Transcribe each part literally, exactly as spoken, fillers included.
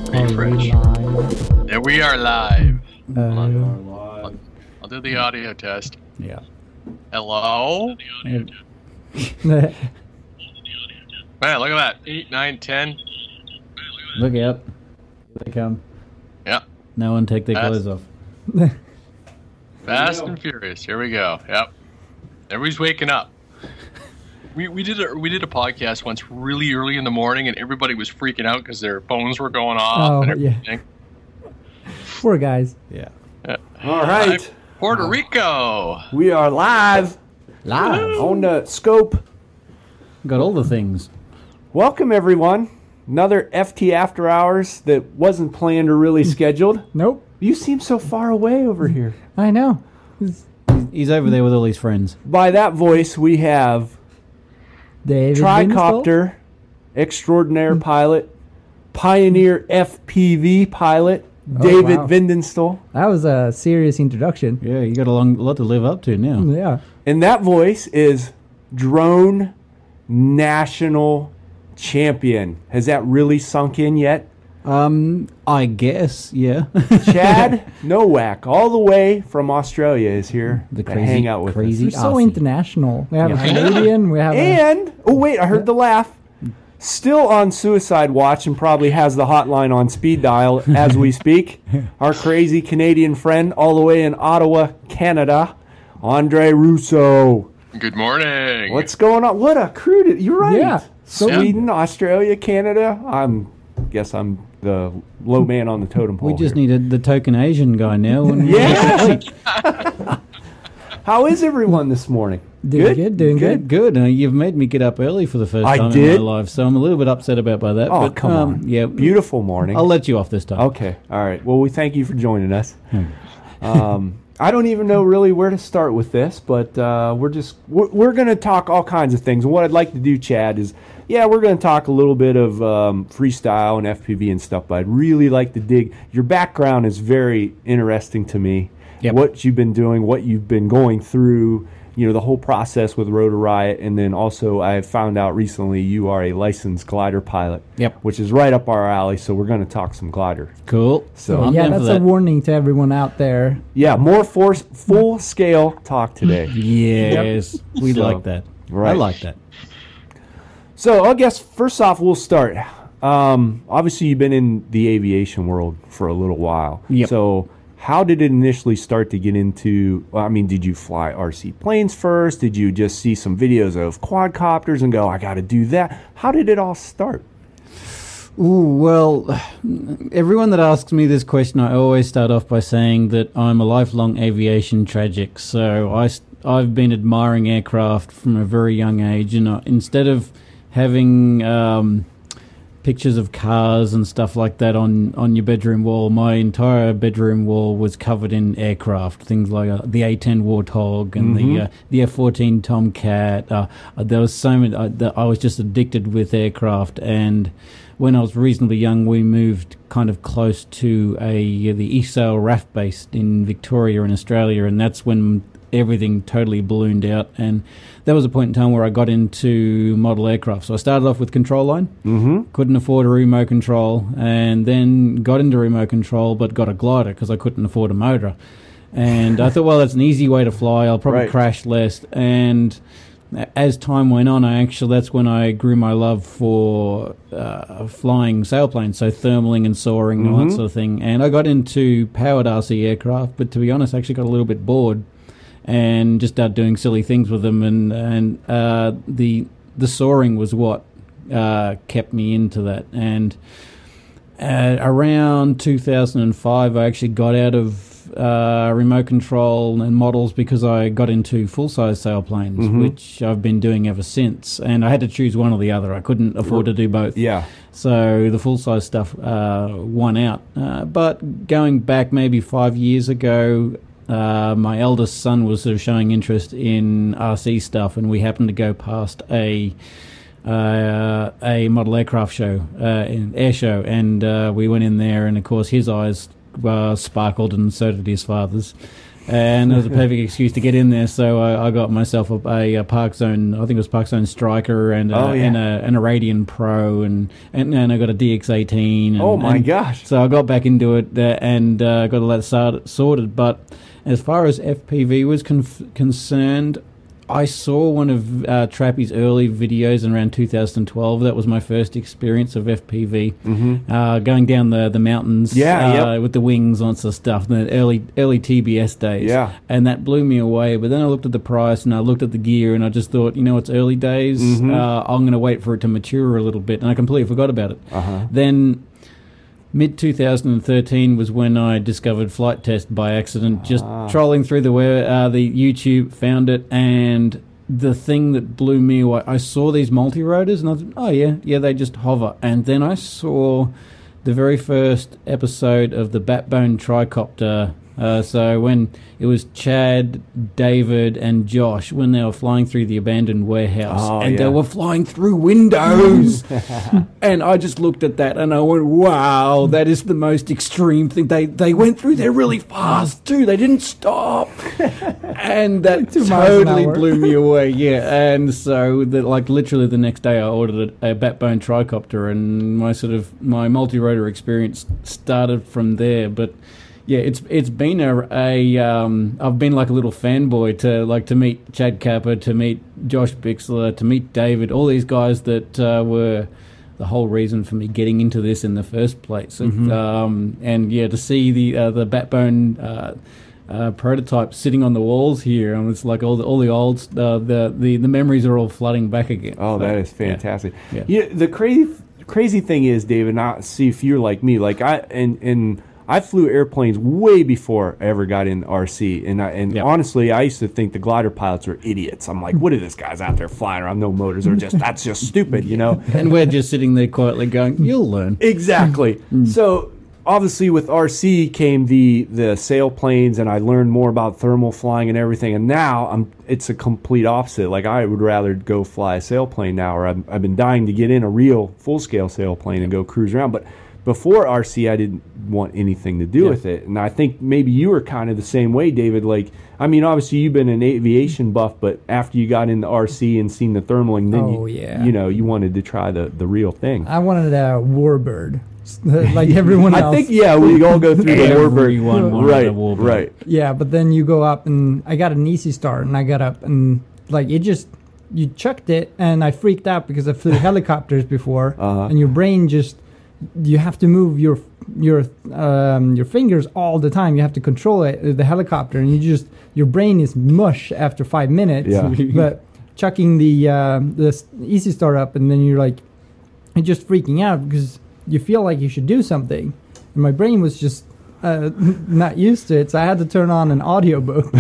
Refresh. There we are live. Uh, I'll, I'll do the audio test. Yeah. Hello? Man, look at that. eight, nine, ten. Look out. Here they come. Yep. No one take their Fast. clothes off. Fast and Furious. Here we go. Yep. Everybody's waking up. We we did a we did a podcast once really early in the morning, and everybody was freaking out because their phones were going off Oh, and everything. Poor guys. Yeah. Yeah. All right. Hi, Puerto Rico. We are live Live. on the scope. Got all the things. Welcome, everyone. Another F T After Hours that wasn't planned or really scheduled. Nope. You seem so far away over here. I know. It's He's over there with all his friends. By that voice, we have David Winslow. Tricopter, extraordinaire pilot, Pioneer F P V pilot, Oh, David wow. Vindenstol. That was a serious introduction. Yeah, you got a long lot to live up to now. Yeah. And that voice is Drone National Champion. Has that really sunk in yet? Um, I guess, yeah. Chad Nowak, all the way from Australia, is here The to crazy- hang out with crazy- We're us. so Aussie. international. We have Yeah. a Canadian. We have a... And, oh wait, I heard the laugh. Still on suicide watch and probably has the hotline on speed dial as we speak. Our crazy Canadian friend, all the way in Ottawa, Canada, Andre Russo. Good morning. What's going on? What a crew! To, you're right. Yeah. Sweden, Australia, Canada. I'm guess I'm the low man on the totem pole. We just here. needed the token Asian guy now. And Yeah. How is everyone this morning? Doing good, doing good. Good. Uh, you've made me get up early for the first I time did? in my life, so I'm a little bit upset about by that. Oh, but, come um, on. Yeah, Beautiful morning. I'll let you off this time. Okay. All right. Well, we thank you for joining us. um, I don't even know really where to start with this, but uh, we're just we're, we're going to talk all kinds of things. And what I'd like to do, Chad, is yeah, we're going to talk a little bit of um, freestyle and F P V and stuff. But I'd really like to dig. Your background is very interesting to me. Yep. What you've been doing, what you've been going through. You know, the whole process with Rotor Riot, and then also I found out recently you are a licensed glider pilot. Yep. Which is right up our alley, so we're going to talk some glider. Cool. So I'm yeah, down for that's a that. warning to everyone out there. Yeah, more force, full scale talk today. Yes, we So, like that. I right. like that. So I guess first off, we'll start. Um, obviously, you've been in the aviation world for a little while. Yep. So how did it initially start to get into? Well, I mean, did you fly R C planes first? Did you just see some videos of quadcopters and go, "I got to do that"? How did it all start? Ooh, well, everyone that asks me this question, I always start off by saying that I'm a lifelong aviation tragic. So I, st- I've been admiring aircraft from a very young age, and I, instead of having um, pictures of cars and stuff like that on, on your bedroom wall, my entire bedroom wall was covered in aircraft, things like uh, the A ten Warthog and Mhm. the uh, the F fourteen Tomcat. Uh, uh, there was so many. Uh, that I was just addicted with aircraft, and when I was reasonably young, we moved kind of close to a the E S A I L R A F base in Victoria in Australia, and that's when everything totally ballooned out. And that was a point in time where I got into model aircraft. So I started off with control line, Mm-hmm. couldn't afford a remote control, and then got into remote control, but got a glider because I couldn't afford a motor. And I thought, well, that's an easy way to fly. I'll probably Right. crash less. And as time went on, I actually that's when I grew my love for uh, flying sailplanes, so thermaling and soaring and all Mhm. that sort of thing. And I got into powered R C aircraft, but to be honest, I actually got a little bit bored and just started doing silly things with them. And and uh, the the soaring was what uh, kept me into that. And uh, around two thousand five, I actually got out of uh, remote control and models because I got into full-size sailplanes, Mhm. which I've been doing ever since. And I had to choose one or the other. I couldn't afford to do both. Yeah. So the full-size stuff uh, won out. Uh, but going back maybe five years ago, uh, my eldest son was sort of showing interest in R C stuff, and we happened to go past a uh, a model aircraft show, uh, an air show, and uh, we went in there, and of course his eyes uh, sparkled, and so did his father's. and it was a perfect excuse to get in there. So I, I got myself a, a, a Park Zone, I think it was Park Zone Striker, and a, Oh, yeah. and, a, and a Radian Pro, and, and and I got a D X eighteen. And, Oh, my and gosh. So I got back into it uh, and uh, got all that sort- sorted. But as far as F P V was conf- concerned, I saw one of uh, Trappy's early videos in around two thousand twelve. That was my first experience of F P V, Mm-hmm. uh, going down the, the mountains Yeah, uh, yep. with the wings on some stuff, the early early T B S days. Yeah. And that blew me away. But then I looked at the price and I looked at the gear and I just thought, you know, it's early days. Mhm. Uh, I'm going to wait for it to mature a little bit. And I completely forgot about it. Uh-huh. Then mid two thousand thirteen was when I discovered Flight Test by accident, just Ah. trolling through the web, uh, the YouTube, found it, and the thing that blew me away, I saw these multi-rotors, and I thought, oh yeah, yeah, they just hover. And then I saw the very first episode of the Batbone Tricopter. Uh, so when it was Chad, David, and Josh, when they were flying through the abandoned warehouse, Oh, and yeah. they were flying through windows, and I just looked at that and I went, "Wow, that is the most extreme thing." They they went through there really fast too. They didn't stop, and that Two miles an totally hour. blew me away. Yeah, and so the, like literally the next day, I ordered a, a Batbone Tricopter, and my sort of my multi-rotor experience started from there. But yeah, it's it's been a, a um, I've been like a little fanboy to like to meet Chad Kappa, to meet Josh Bixler, to meet David, all these guys that uh, were the whole reason for me getting into this in the first place. Mhm. Um, and yeah, to see the uh, the Batbone uh, uh, prototype sitting on the walls here, and it's like all the all the old uh, the, the the memories are all flooding back again. Oh, So, that is yeah. fantastic. Yeah. Yeah, the crazy crazy thing is, David, not see if you're like me. Like I and and I flew airplanes way before I ever got in R C, and I, and Yep. honestly, I used to think the glider pilots were idiots. I'm like, what are these guys out there flying around no motors? Or just that's just stupid, you know? And we're just sitting there quietly going, "You'll learn." Exactly. So obviously, with R C came the the sailplanes, and I learned more about thermal flying and everything. And now I'm it's a complete opposite. Like I would rather go fly a sailplane now, or I've, I've been dying to get in a real full scale sailplane and go cruise around. But before R C, I didn't want anything to do Yeah. with it. And I think maybe you were kind of the same way, David. Like, I mean, obviously you've been an aviation buff, but after you got into R C and seen the thermaling, then Oh, you, yeah. you know, you wanted to try the, the real thing. I wanted a warbird, like everyone I else. think, yeah, we all go through the Warbird. Everyone wanted Right, a Warbird. right. Yeah, but then you go up and I got an Easy Start and I got up and like it just you chucked it and I freaked out because I flew helicopters before Uh-huh. and your brain just you have to move your your um, your fingers all the time. You have to control it uh, the helicopter and you just your brain is mush after five minutes. Yeah. But chucking the uh, the s- Easy Start up and then you're like you're just freaking out because you feel like you should do something. And my brain was just uh, not used to it, so I had to turn on an audiobook.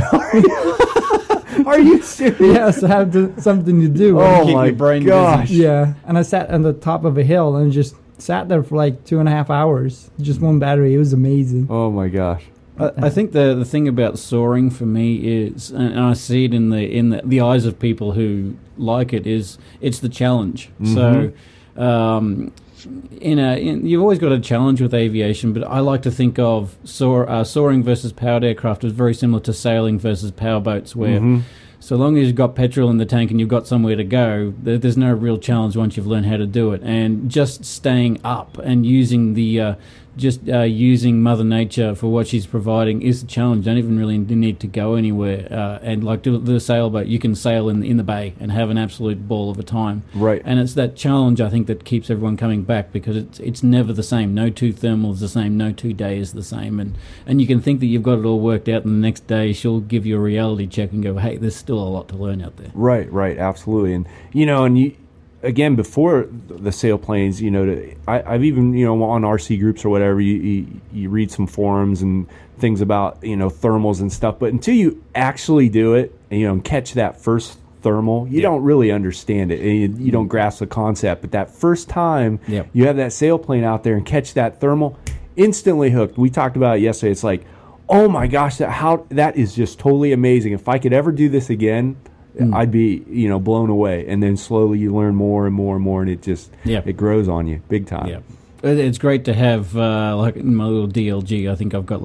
Are you serious? Yes, I had to, something to do. Oh Keep my your brain gosh. busy. Yeah, and I sat on the top of a hill and just sat there for like two and a half hours. Just one battery. It was amazing. Oh my gosh. I, I think the the thing about soaring for me is, and I see it in the in the, the eyes of people who like it, is it's the challenge. So, um, in a in, you've always got a challenge with aviation, but I like to think of soar, uh, soaring versus powered aircraft as very similar to sailing versus powerboats, where Mhm. so long as you've got petrol in the tank and you've got somewhere to go, there, there's no real challenge once you've learned how to do it. And just staying up and using the uh, just uh, using Mother Nature for what she's providing is a challenge. Don't even really need to go anywhere. Uh, and like the, the sailboat, you can sail in in the bay and have an absolute ball of a time. Right. And it's that challenge, I think, that keeps everyone coming back, because it's it's never the same. No two thermal is the same. No two day is the same. And and you can think that you've got it all worked out, and the next day she'll give you a reality check and go, hey, there's still a lot to learn out there. Right, right, absolutely. And you know, and you again before the sailplanes, you know, to, I, I've even you know on R C groups or whatever, you, you you read some forums and things about you know thermals and stuff. But until you actually do it, and you know, and catch that first thermal, you Yeah. don't really understand it, and you, you don't grasp the concept. But that first time Yep. you have that sailplane out there and catch that thermal, instantly hooked. We talked about it yesterday. It's like, oh my gosh, that how that is just totally amazing. If I could ever do this again, I'd be, you know, blown away. And then slowly you learn more and more and more, and it just Yeah. it grows on you big time. Yeah, It- it's great to have uh, like in my little D L G. I think I've got like a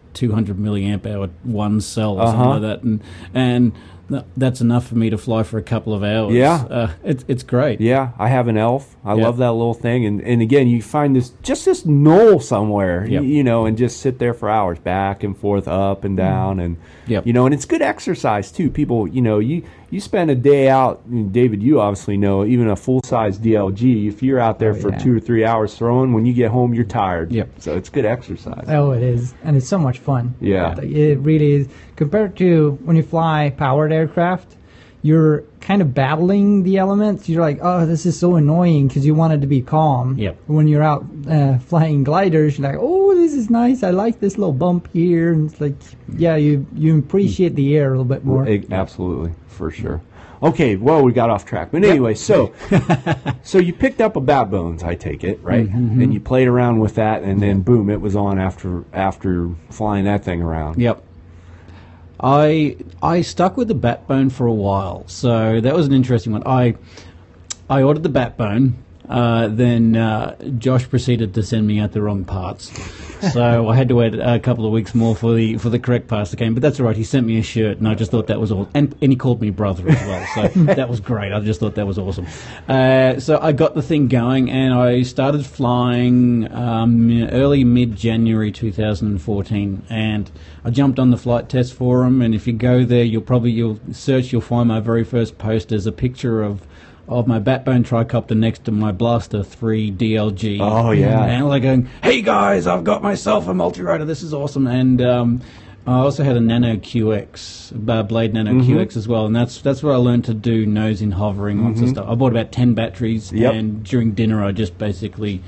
two hundred milliamp hour one cell or Uh-huh. something like that, and and th- that's enough for me to fly for a couple of hours. Yeah. uh, it's it's great. Yeah, I have an Elf. I Yeah. love that little thing. And, and again, you find this just this knoll somewhere, Yep. y- you know, and just sit there for hours, back and forth, up and down, and Yep. you know, and it's good exercise too. People, you know, you you spend a day out. I mean, David, you obviously know, even a full size D L G, if you're out there Oh, for yeah. two or three hours throwing, when you get home, you're tired. Yep. So it's good exercise. Oh, it is, and it's so much fun. Yeah. Like, it really is. Compared to when you fly powered aircraft, you're kind of battling the elements. You're like, oh, this is so annoying because you want it to be calm. Yep. When you're out uh, flying gliders, you're like, oh, this is nice. I like this little bump here, and it's like, yeah, you you appreciate the air a little bit more. E- Absolutely, for sure. Okay, well, we got off track, but anyway, so so you picked up a Bat Bones, I take it, right? Mm-hmm. And you played around with that, and then boom, it was on after after flying that thing around. Yep. I I stuck with the Batbone for a while, so that was an interesting one. I I ordered the Batbone, uh, then uh, Josh proceeded to send me out the wrong parts, so I had to wait a couple of weeks more for the for the correct parts that came. But that's all right. He sent me a shirt, and I just thought that was all. And and he called me brother as well, so that was great. I just thought that was awesome. Uh, so I got the thing going, and I started flying um, early mid January two thousand fourteen, and I jumped on the flight test forum. And if you go there, you'll probably you'll search, you'll find my very first post as a picture of. of my Batbone tricopter next to my Blaster three D L G. Oh, yeah. And like going, hey guys, I've got myself a multi-rotor, this is awesome. And um, I also had a Nano Q X, uh, Blade Nano Mm-hmm. Q X as well, and that's that's where I learned to do nose in hovering, lots of stuff. I bought about ten batteries, Yep. and during dinner I just basically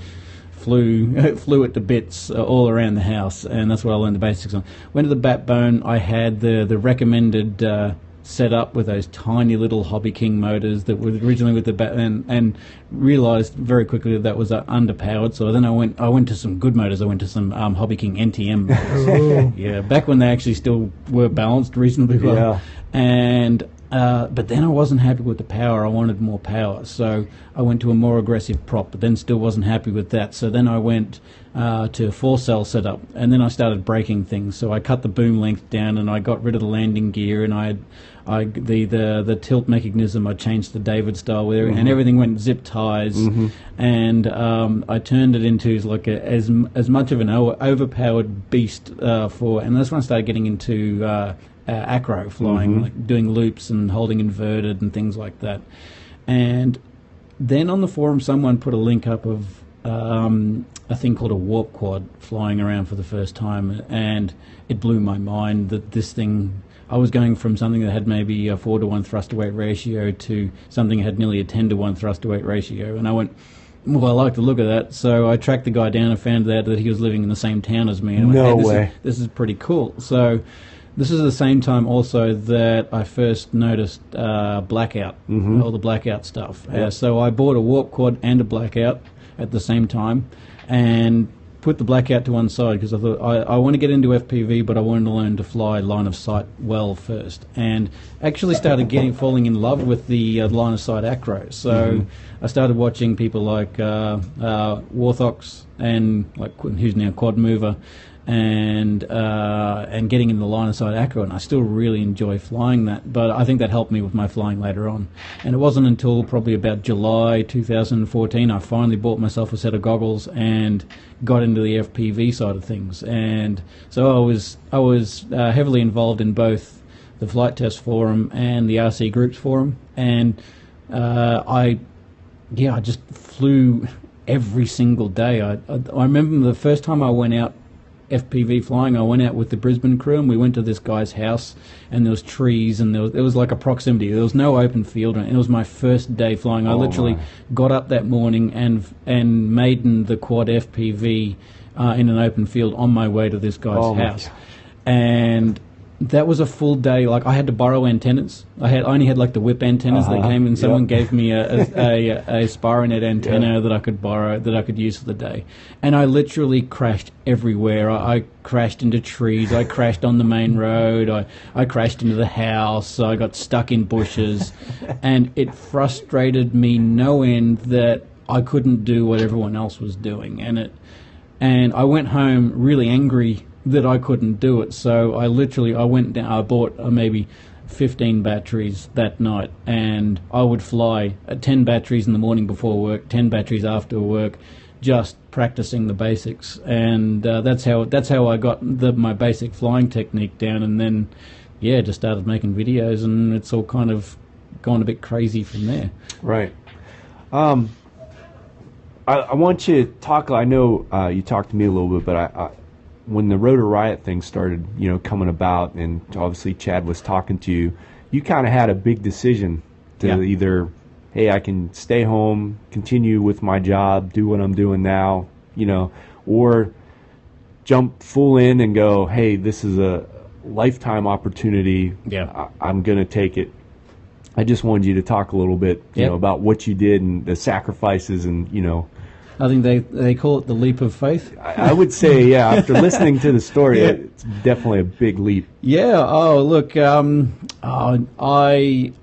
flew flew it to bits uh, all around the house, and that's what I learned the basics on. Went to the Batbone, I had the, the recommended... Uh, set up with those tiny little Hobby King motors that were originally with the bat, and, and realized very quickly that that was uh, underpowered. So then I went I went to some good motors. I went to some um, Hobby King N T M motors. Ooh. Yeah, back when they actually still were balanced reasonably well. Yeah. And uh, but then I wasn't happy with the power. I wanted more power, so I went to a more aggressive prop. But then still wasn't happy with that. So then I went uh, to a four cell setup, and then I started breaking things. So I cut the boom length down, and I got rid of the landing gear, and I had I the the the tilt mechanism. I changed the David style with it, and everything went zip ties, and um, I turned it into like a, as as much of an o- overpowered beast uh, for. And that's when I started getting into uh, uh, acro flying, like doing loops and holding inverted and things like that. And then on the forum, someone put a link up of um, a thing called a warp quad flying around for the first time, and it blew my mind that this thing. I was going from something that had maybe a four to one thrust to weight ratio to something that had nearly a ten to one thrust to weight ratio, and I went, well, I like the look of that. So I tracked the guy down and found out that he was living in the same town as me. And I went, No hey, this way. Is, this is pretty cool. So this is the same time also that I first noticed uh, blackout, Mm-hmm. all the blackout stuff. Uh, so I bought a warp quad and a blackout at the same time, and put the blackout to one side because I thought I, I want to get into F P V, but I wanted to learn to fly line of sight well first, and actually started getting falling in love with the uh, line of sight acro. So I started watching people like uh, uh, Warthox and like who's now Quad Mover, and uh, and getting in the line of sight acro, and I still really enjoy flying that. But I think that helped me with my flying later on. And it wasn't until probably about July two thousand fourteen I finally bought myself a set of goggles and got into the F P V side of things. And so I was I was uh, heavily involved in both the Flight Test Forum and the R C Groups Forum, and uh, I yeah I just flew every single day. I, I I remember the first time I went out F P V flying, I went out with the Brisbane crew, and we went to this guy's house, and there was trees, and there was, it was like a proximity. There was no open field, and it was my first day flying. I Oh, literally my. got up that morning and and maiden the quad F P V uh, in an open field on my way to this guy's Oh, my house, God. and that was a full day. Like I had to borrow antennas. I had I only had like the whip antennas Uh-huh. that came, and someone Yep. gave me a a, a, a Spironet antenna Yeah. that I could borrow, that I could use for the day. And I literally crashed everywhere. I, I crashed into trees. I crashed on the main road. I, I crashed into the house. I got stuck in bushes, and it frustrated me no end that I couldn't do what everyone else was doing. And it and I went home really angry that I couldn't do it. So I literally, I went down, I bought uh, maybe fifteen batteries that night, and I would fly uh, ten batteries in the morning before work, ten batteries after work, just practicing the basics. And uh, that's how that's how I got the, my basic flying technique down. And then, yeah, just started making videos, and it's all kind of gone a bit crazy from there. Right. Um, I, I want you to talk. I know uh, you talked to me a little bit, but I, I, when the Rotor Riot thing started, you know, coming about, and obviously Chad was talking to you, you kind of had a big decision to Yeah. either, hey, I can stay home, continue with my job, do what I'm doing now, you know, or jump full in and go, hey, this is a lifetime opportunity. Yeah. I, I'm going to take it. I just wanted you to talk a little bit, you Yep. know, about what you did and the sacrifices, and you know, I think they they call it the leap of faith. I, I would say, yeah, after listening to the story, it's definitely a big leap. Yeah. Oh, look. Um. Oh, I.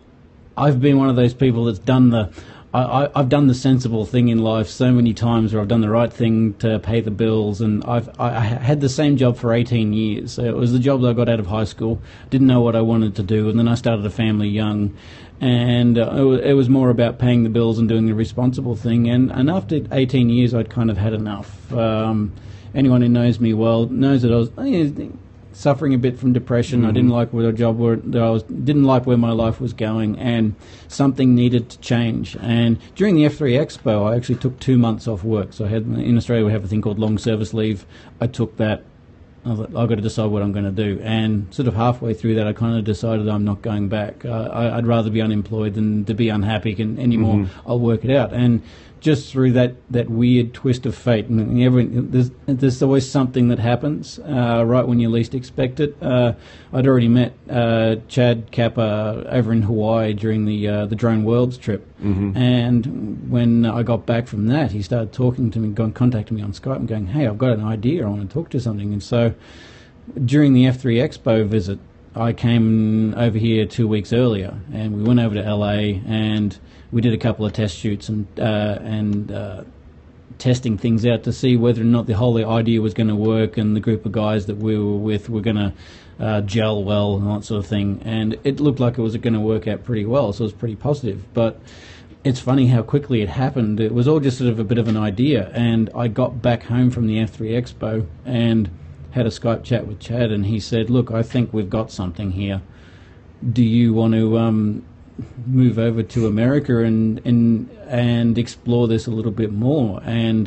I've been one of those people that's done the. I, I, I've done the sensible thing in life so many times, where I've done the right thing to pay the bills, and I've I, I had the same job for eighteen years. It was the job that I got out of high school. Didn't know what I wanted to do, and then I started a family young, and uh, it, was, it was more about paying the bills and doing the responsible thing. And, and after eighteen years, I'd kind of had enough. Um, anyone who knows me well knows that I was eh, suffering a bit from depression. Mm-hmm. I didn't like where the job were, that I was didn't like where my life was going, and something needed to change. And during the F three Expo, I actually took two months off work. So I had in Australia we have a thing called long service leave. I took that. I was like, I've got to decide what I'm going to do. And sort of halfway through that, I kind of decided I'm not going back. Uh, I, I'd rather be unemployed than to be unhappy can, anymore. Mm-hmm. I'll work it out. And just through that, that weird twist of fate, and every, there's, there's always something that happens uh, right when you least expect it. Uh, I'd already met uh, Chad Kappa over in Hawaii during the uh, the Drone Worlds trip. Mm-hmm. And when I got back from that, he started talking to me, going, contacting me on Skype and going, hey, I've got an idea, I want to talk to something. And so during the F three Expo visit, I came over here two weeks earlier, and we went over to L A, and we did a couple of test shoots and uh, and uh, testing things out to see whether or not the whole idea was going to work, and the group of guys that we were with were going to uh, gel well and that sort of thing. And it looked like it was going to work out pretty well, so it was pretty positive. But it's funny how quickly it happened. It was all just sort of a bit of an idea, and I got back home from the F three Expo and had a Skype chat with Chad, and he said, look, I think we've got something here. Do you want to um, move over to America and, and and explore this a little bit more? And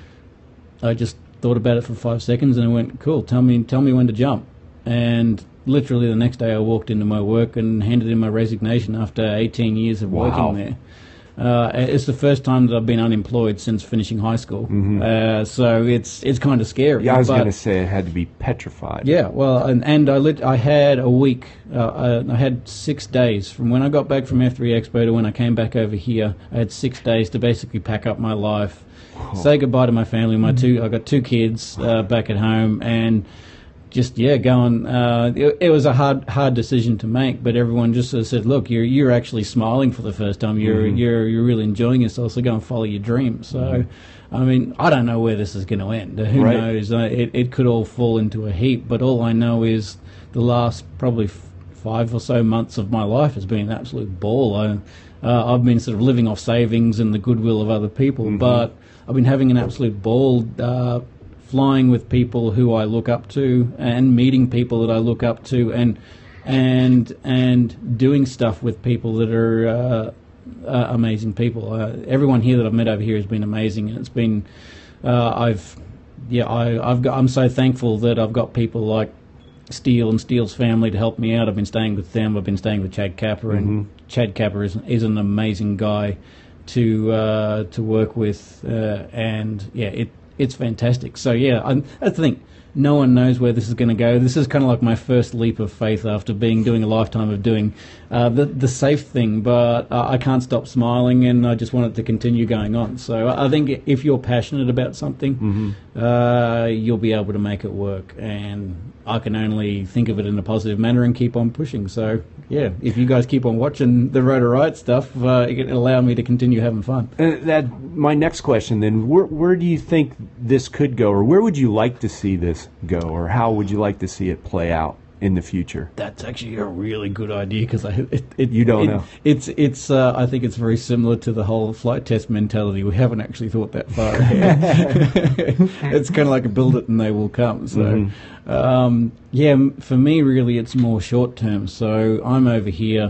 I just thought about it for five seconds, and I went, cool, tell me tell me when to jump. And literally the next day I walked into my work and handed in my resignation after eighteen years of Wow. working there. Uh, it's the first time that I've been unemployed since finishing high school. Mm-hmm. Uh, so it's it's kind of scary. Yeah, I was but- going to say it had to be petrified. Yeah, well, and, and I lit, I had a week, uh, I, I had six days from when I got back from F three Expo to when I came back over here. I had six days to basically pack up my life, Oh. say goodbye to my family. My two, I got two kids uh, back at home, and just yeah, going. Uh, it, it was a hard hard decision to make, but everyone just sort of said, "Look, you're you're actually smiling for the first time. You're Mm-hmm. you're you're really enjoying yourself. So go and follow your dreams." So. Mm-hmm. I mean, I don't know where this is going to end. Who Right. knows? Uh, it, it could all fall into a heap, but all I know is the last probably f- five or so months of my life has been an absolute ball. I, uh, I've been sort of living off savings and the goodwill of other people, Mm-hmm. but I've been having an absolute ball uh, flying with people who I look up to and meeting people that I look up to and and and doing stuff with people that are uh, uh, amazing people. Uh, everyone here that I've met over here has been amazing, and it's been uh, I've yeah I I've got I'm so thankful that I've got people like Steele and Steele's family to help me out. I've been staying with them. I've been staying with Chad Kappa, and Mm-hmm. Chad Kappa is is an amazing guy to uh, to work with, uh, and yeah, it it's fantastic. So yeah, I'm, that's the thing. No one knows where this is going to go. This is kind of like my first leap of faith after being doing a lifetime of doing uh, the the safe thing. But uh, I can't stop smiling, and I just want it to continue going on. So I think if you're passionate about something, mm-hmm. uh, you'll be able to make it work. And I can only think of it in a positive manner and keep on pushing. So yeah, if you guys keep on watching the Rotor Riot stuff, uh, it'll allow me to continue having fun. Uh, that my next question then, where where do you think this could go, or where would you like to see this this go, or how would you like to see it play out in the future? That's actually a really good idea because I it, it, You don't it, know. It's it's uh, I think it's very similar to the whole flight test mentality. We haven't actually thought that far ahead. It's kind of like a build it and they will come. So Mm-hmm. um, yeah, m- for me really it's more short term. So I'm over here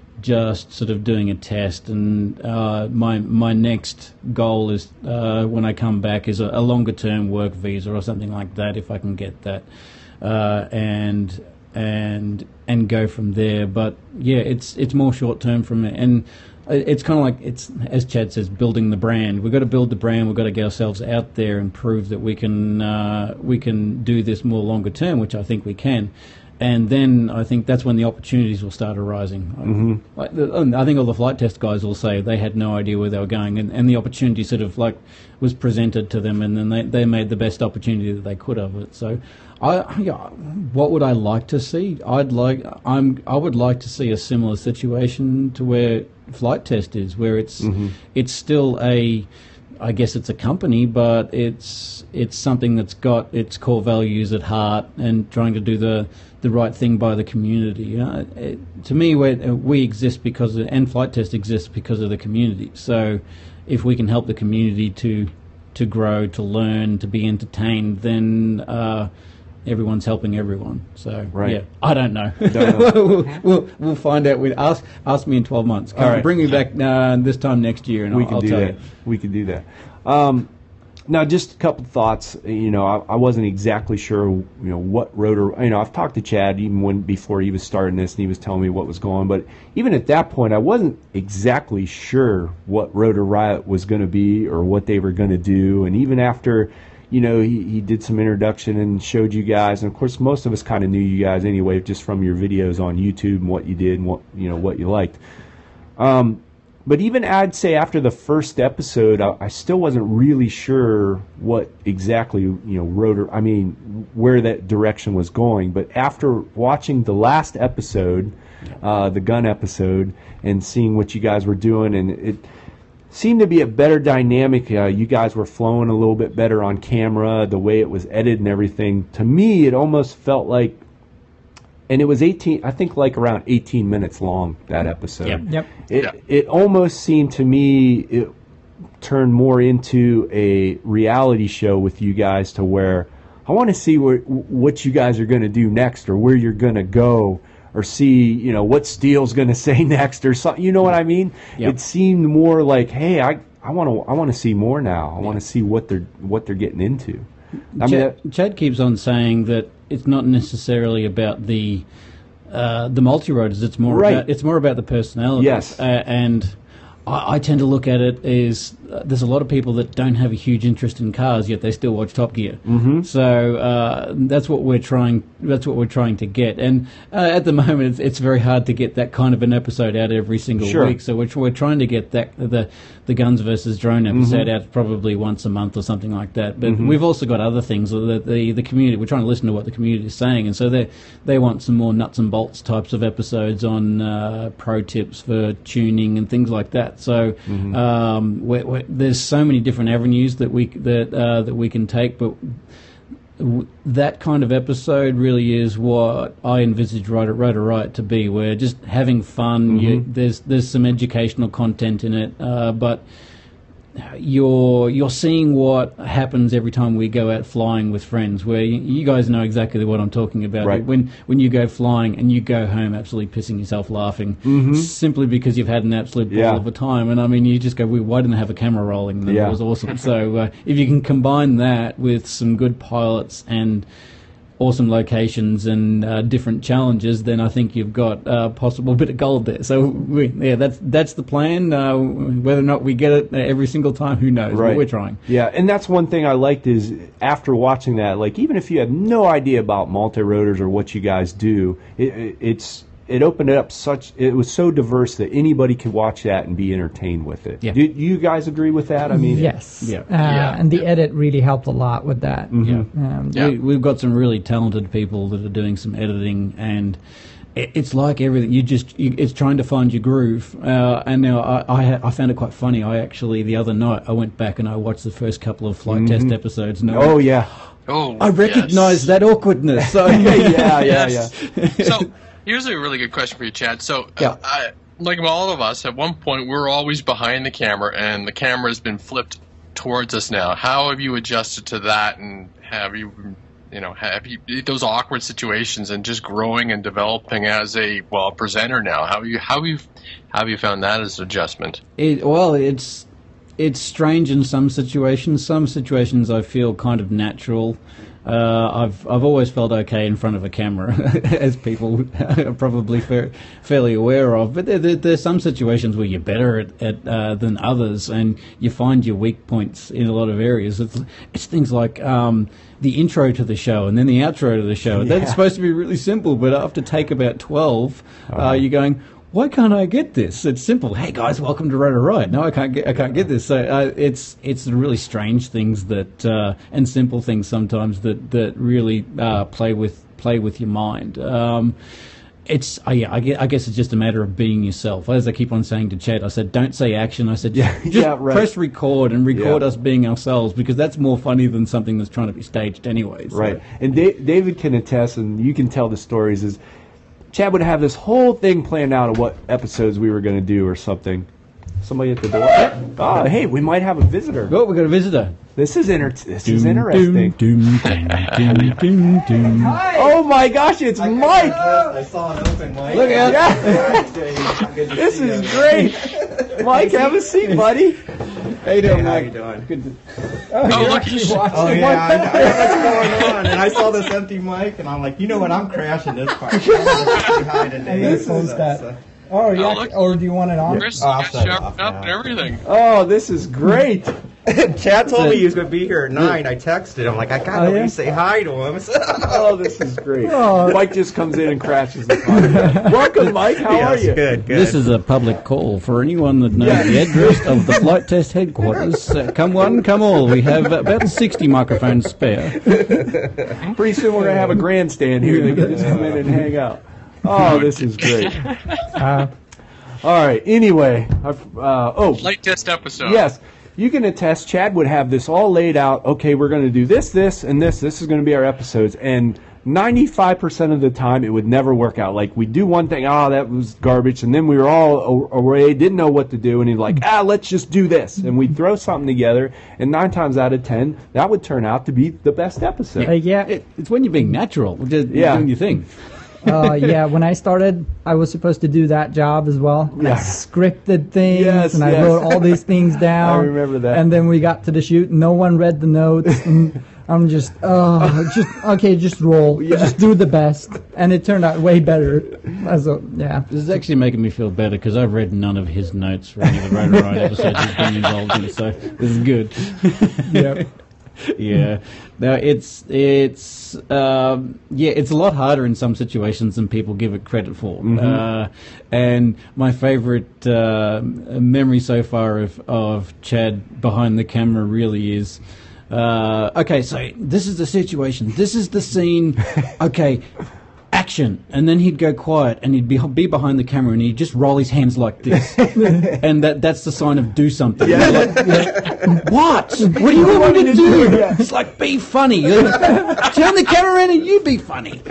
just sort of doing a test, and uh, my my next goal is uh, when I come back is a, a longer term work visa or something like that if I can get that. Uh, and and and go from there. But yeah, it's it's more short term from it, and it's kind of like it's as Chad says, building the brand. We've got to build the brand. We've got to get ourselves out there and prove that we can uh, we can do this more longer term, which I think we can. And then I think that's when the opportunities will start arising. Mm-hmm. Like the, I think all the flight test guys will say they had no idea where they were going, and, and the opportunity sort of like was presented to them, and then they, they made the best opportunity that they could of it. So, I yeah, what would I like to see? I'd like I'm I would like to see a similar situation to where flight test is, where it's Mm-hmm. it's still a I guess it's a company, but it's it's something that's got its core values at heart and trying to do the the right thing by the community. You know, it, to me, we we exist because of, and Flight Test exists because of the community. So, if we can help the community to to grow, to learn, to be entertained, then uh, everyone's helping everyone. So, Right. yeah, I don't know. Don't know. we'll, we'll we'll find out. With ask ask me in twelve months. Come, All right. Bring me back uh, this time next year, and we I'll, can I'll do tell that. you. We can do that. Um, now, just a couple thoughts. You know, I, I wasn't exactly sure. You know, what rotor. You know, I've talked to Chad even when before he was starting this, and he was telling me what was going. But even at that point, I wasn't exactly sure what Rotor Riot was going to be or what they were going to do. And even after, you know, he, he did some introduction and showed you guys, and of course, most of us kind of knew you guys anyway, just from your videos on YouTube and what you did and what you know what you liked. Um, But even I'd say after the first episode, I, I still wasn't really sure what exactly, you know, rotor, I mean, where that direction was going. But after watching the last episode, uh, the gun episode, and seeing what you guys were doing, and it seemed to be a better dynamic. Uh, you guys were flowing a little bit better on camera, the way it was edited and everything. To me, it almost felt like, and it was eighteen, I think like around eighteen minutes long, that episode. Yep. Yep. It, Yep. it almost seemed to me it turned more into a reality show with you guys, to where I want to see where, what you guys are going to do next, or where you're going to go, or see, you know, what Steele's going to say next, or something. You know what I mean? Yep. It seemed more like, hey, I I want to I want to see more now. I want to see what they're what they're getting into. I mean, Chad, Chad keeps on saying that it's not necessarily about the uh, the multi-rotors. It's more Right. about it's more about the personalities. Yes. Uh, and I, I tend to look at it as uh, there's a lot of people that don't have a huge interest in cars, yet they still watch Top Gear. Mm-hmm. So uh, that's what we're trying. That's what we're trying to get. And uh, at the moment, it's, it's very hard to get that kind of an episode out every single Sure. week. So we're, we're trying to get that the the Guns versus Drone episode out probably once a month or something like that. But we've also got other things that the the community. We're trying to listen to what the community is saying, and so they they want some more nuts and bolts types of episodes on uh, pro tips for tuning and things like that. So um, we're, we're, there's so many different avenues that we that uh, that we can take, but. W- that kind of episode really is what I envisage Rotor, Rotor Riot to be, where just having fun. You, there's there's some educational content in it, uh, but you're you're seeing what happens every time we go out flying with friends. Where you, you guys know exactly what I'm talking about. Right. When when you go flying and you go home absolutely pissing yourself laughing, simply because you've had an absolute ball Yeah. of a time. And I mean, you just go, "Well, why didn't I have a camera rolling?" And Yeah. it was awesome. So uh, if you can combine that with some good pilots and awesome locations and uh, different challenges, then I think you've got a uh, possible bit of gold there. So we, yeah, that's that's the plan. Uh, whether or not we get it every single time, who knows? Right. But we're trying. Yeah, and that's one thing I liked is after watching that, like even if you have no idea about multi-rotors or what you guys do, it, it, it's it opened it up such. It was so diverse that anybody could watch that and be entertained with it. Yeah. Do you guys agree with that? I mean, Yes. Yeah. Uh, Yeah. And the edit really helped a lot with that. Yeah. Um, Yeah. We, we've got some really talented people that are doing some editing, and it, it's like everything. You just you, it's trying to find your groove. Uh, and now I, I ha- I found it quite funny. I actually the other night I went back and I watched the first couple of flight test episodes. And I Oh went, yeah. Oh, I recognize yes. that awkwardness. So yeah, yeah, Yes. yeah. So here's a really good question for you, Chad. So, Yeah. uh, I, like all of us, at one point we're always behind the camera, and the camera has been flipped towards us now. How have you adjusted to that, and have you, you know, have you those awkward situations, and just growing and developing as a well presenter now? How have you how have you how have you found that as an adjustment? It, well, it's it's strange in some situations. Some situations I feel kind of natural. Uh, I've I've always felt okay in front of a camera, as people are probably fair, fairly aware of. But there, there, there's some situations where you're better at, at uh, than others, and you find your weak points in a lot of areas. It's, it's things like um, the intro to the show and then the outro to the show. Yeah. That's supposed to be really simple, but after take about twelve, Uh-huh. uh, you're going, why can't I get this? It's simple. Hey guys, welcome to Rotor Ride. No, I can't get. I can't get this. So uh, it's it's the really strange things that uh, and simple things sometimes that that really uh, play with play with your mind. Um, it's uh, yeah. I guess, I guess it's just a matter of being yourself. As I keep on saying to Chad, I said, don't say action. I said, Yeah, just yeah, right. press record and record Yeah. us being ourselves, because that's more funny than something that's trying to be staged anyway. So. Right. And da- David can attest, and you can tell the stories, is Chad would have this whole thing planned out of what episodes we were going to do or something. Somebody at the door. Oh, hey, we might have a visitor. Oh, we got a visitor. This is inter- This is interesting. Doom, doom, doom, doom, doom, doom. Oh my gosh, it's Mike! I saw an open mic. Look out. Yeah. Good to This see is you. great. Mike, have a seat, buddy. How you doing, Hey, how Mike? you doing? Good to- Oh, look at you. Oh yeah, I, I know what's going on. And I saw this empty mic, and I'm like, you know what? I'm crashing this part. I'm gonna sit behind it, Dave. This is So, that. so- Oh, yeah. Oh, look. Or do you want it on? Chris, Oh, I'll you got shut it sharpened off up and now. everything. Oh, this is great. Chad told me he was going to be here at nine. I texted him like, I got Oh, to yeah? say hi to him. Oh, this is great. Oh. Mike just comes in and crashes the podcast. Welcome, Mike. How are yes, you? good, good. This is a public call for anyone that knows the address of the flight test headquarters. Uh, come one, come all. We have about sixty microphones spare. Pretty soon we're going to have a grandstand here. They can just come in and hang out. Oh, this is great. Uh, All right. Anyway, I've, uh, oh, Light test episode. yes, you can attest. Chad would have this all laid out. Okay, we're going to do this, this, and this. This is going to be our episodes. And ninety-five percent of the time, it would never work out. Like, we'd do one thing, oh, that was garbage. And then we were all a- away, didn't know what to do. And he'd like, ah, let's just do this. And we'd throw something together. And nine times out of ten, that would turn out to be the best episode. like, yeah. It, it's when you're being natural, just Yeah. doing your thing. uh, yeah, when I started, I was supposed to do that job as well. Yeah. I scripted things, Yes, and I yes. wrote all these things down. I remember that. And then we got to the shoot, no one read the notes, and I'm just, oh, just okay, just roll, just do the best, and it turned out way better. As a, yeah, This is actually making me feel better because I've read none of his notes for any of the Rotor Ride episodes he's been involved in, so this is good. yeah. Yeah, no, it's it's um, yeah, it's a lot harder in some situations than people give it credit for. Uh, and my favourite uh, memory so far of of Chad behind the camera really is. Uh, okay, so this is the situation. This is the scene. Okay, action, and then he'd go quiet, and he'd be be behind the camera, and he'd just roll his hands like this, and that that's the sign of do something. Yeah. You're like, what? What do you want me to do? It's like be funny. You're like, turn the camera around and you be funny.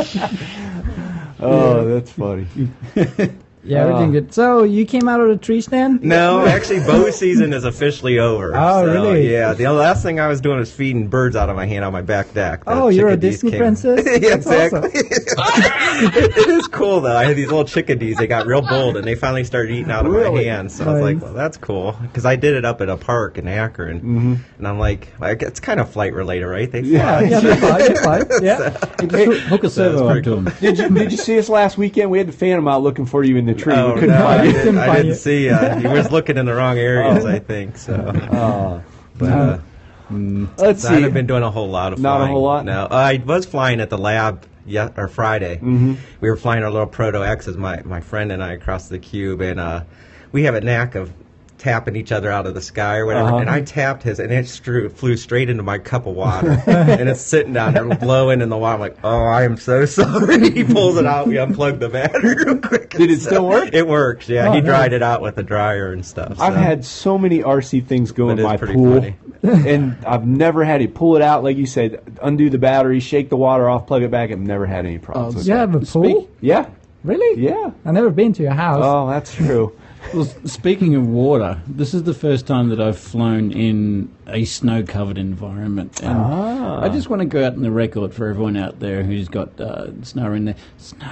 Oh, that's funny. Yeah, we're doing good. So you came out of the tree stand? No, actually, bow season is officially over. Oh, so, really? Yeah. The last thing I was doing was feeding birds out of my hand on my back deck. The Oh, you're a chickadees Disney came- princess? yeah, That's exactly. it, it is cool though. I had these little chickadees. They got real bold, and they finally started eating out of Really? my hand. So I was like, Nice. well, that's cool because I did it up at a park in Akron, mm-hmm. and I'm like, like, it's kind of flight related, right? They Yeah, fly. yeah, they're fine, they're fine. Yeah. Just hook a servo up pretty to him. Did you, did you see us last weekend? We had the Phantom out looking for you in the tree. Oh, we couldn't no, I find you. didn't, Couldn't I find didn't you. see. Uh, he was looking in the wrong areas, I think. So, Oh. but uh, Let's I see. haven't been doing a whole lot of Not a flying. whole lot? No, I was flying at the lab yeah, or Friday. Mm-hmm. We were flying our little Proto X's, my my friend and I, across the cube, and uh, we have a knack of tapping each other out of the sky or whatever, Uh-huh. and I tapped his, and it strew, flew straight into my cup of water, and it's sitting down there blowing in the water. I'm like, oh, I am so sorry. He pulls it out. We unplugged the battery real quick. Did it still work? It works, yeah. Oh, he nice. dried it out with the dryer and stuff. I've so. had so many R C things go That in is my pretty pool, funny. and I've never had to pull it out, like you said, undo the battery, shake the water off, plug it back. I've never had any problems Oh, with You that. have a Speak- pool? Yeah, Really? yeah. I've never been to your house. Oh, that's true. Well, s- speaking of water, this is the first time that I've flown in a snow-covered environment, and Ah. I just want to go out on the record for everyone out there who's got uh, snow in there. Snow